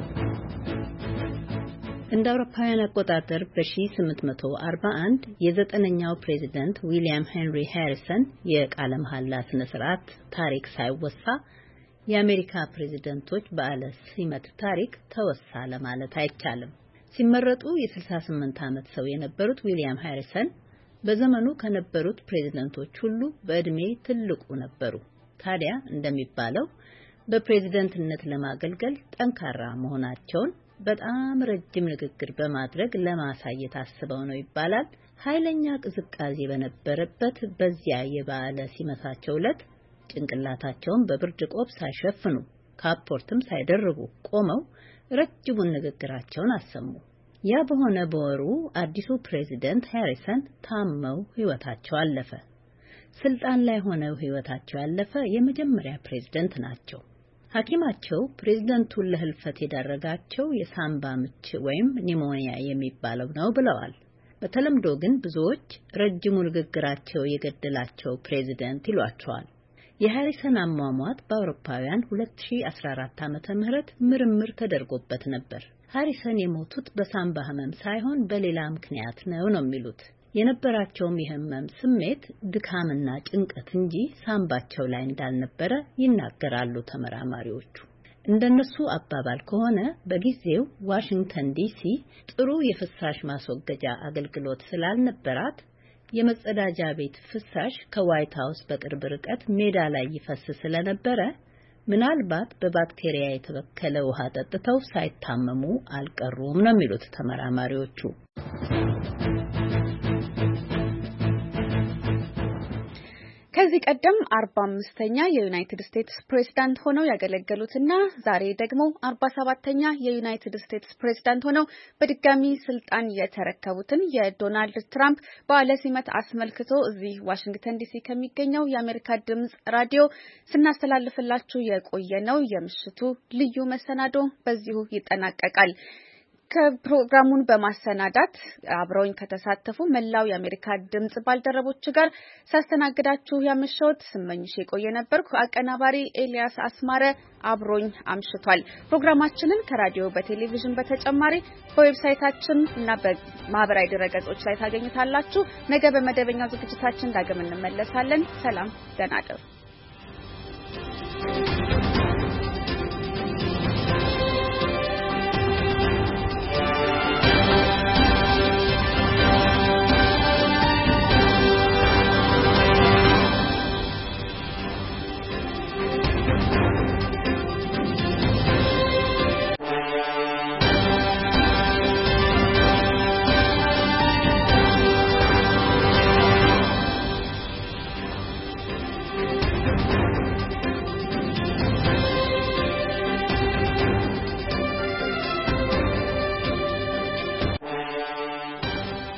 እንደ አውሮፓውያን አቆጣጠር በ1841 የዘጠነኛው ፕሬዝዳንት ዊሊያም ሄንሪ ሃሪሰን የቃለ መሐላ ስነ ስርዓት ታሪክ ሳይወሳ የአሜሪካ ፕሬዝዳንቶች በዓለ ሲመት ታሪክ ተወሳ ለማለት አይቻልም። ሲመረጡ የ68 ዓመት ሰው የነበሩት ዊሊያም ሃሪሰን በዘመኑ ከነበሩት ፕሬዝዳንቶች ሁሉ በእድሜ ትልቁ ነበሩ። ታዲያ እንደሚባለው በፕሬዝዳንትነት ለማገልገል ጠንካራ መሆናቸውን በጣም ረጅም ንግግር በማድረግ ለማሳየት አስበው ነው ይባላል። ኃይለኛ ቅዝቃዜ በነበረበት በዚያ የበዓለ ሲመታቸው ዕለት ጭንቅላታቸውን በብርድ ቆብ ሳይሸፍኑ ካፖርትም ሳይደርቡ ቆመው ረጅሙን ንግግራቸውን አሰሙ። ያ በሆነ በወሩ አዲሱ ፕሬዝዳንት ሃሪሰን ታመው ህይወታቸው አለፈ። ስልጣን ላይ ሆነው ህይወታቸው ያለፈ የመጀመሪያ ፕሬዝዳንት ናቸው። ሐኪማቸው ፕሬዝዳንቱን ለህልፈት የዳረጋቸው የሳምባ ምች ወይም ኒሞኒያ የሚባለው ነው ብለዋል። በተለምዶ ግን ብዙዎች ረጅሙ ንግግራቸው የገደላቸው ፕሬዝዳንት ይሏቸዋል። የሃሪሰን አሟሟት በአውሮፓውያን ሁለት ሺህ አስራ አራት ዓመተ ምህረት ምርምር ተደርጎበት ነበር። ሃሪሰን የሞቱት በሳምባ ህመም ሳይሆን በሌላ ምክንያት ነው ነው የሚሉት። የነበራቸውም የህመም ስሜት ድካምና ጭንቀት እንጂ ሳምባቸው ላይ እንዳልነበረ ይናገራሉ ተመራማሪዎቹ። እንደነሱ አባባል ከሆነ በጊዜው ዋሽንግተን ዲሲ ጥሩ የፍሳሽ ማስወገጃ አገልግሎት ስላልነበራት የመጸዳጃ ቤት ፍሳሽ ከዋይት ሃውስ በቅርብ ርቀት ሜዳ ላይ ይፈስ ስለነበረ ምናልባት በባክቴሪያ የተበከለ ውሃ ጠጥተው ሳይታመሙ አልቀሩም ነው የሚሉት ተመራማሪዎቹ። ከዚህ ቀደም አርባ አምስተኛ የዩናይትድ ስቴትስ ፕሬዝዳንት ሆነው ያገለገሉትና ዛሬ ደግሞ አርባ ሰባተኛ የዩናይትድ ስቴትስ ፕሬዝዳንት ሆነው በድጋሚ ስልጣን የተረከቡትን የዶናልድ ትራምፕ በዓለ ሲመት አስመልክቶ እዚህ ዋሽንግተን ዲሲ ከሚገኘው የአሜሪካ ድምጽ ራዲዮ ስናስተላልፍላችሁ የቆየነው የምሽቱ ልዩ መሰናዶ በዚሁ ይጠናቀቃል። ከፕሮግራሙን በማሰናዳት አብረውኝ ከተሳተፉ መላው የአሜሪካ ድምጽ ባልደረቦች ጋር ሳስተናግዳችሁ ያመሸሁት ስመኝሽ የቆየ ነበርኩ። አቀናባሪ ኤልያስ አስማረ አብሮኝ አምሽቷል። ፕሮግራማችንን ከራዲዮ በቴሌቪዥን በተጨማሪ በዌብሳይታችን እና በማህበራዊ ድረገጾች ላይ ታገኙታላችሁ። ነገ በመደበኛው ዝግጅታችን ዳግም እንመለሳለን። ሰላም፣ ደህና እደሩ።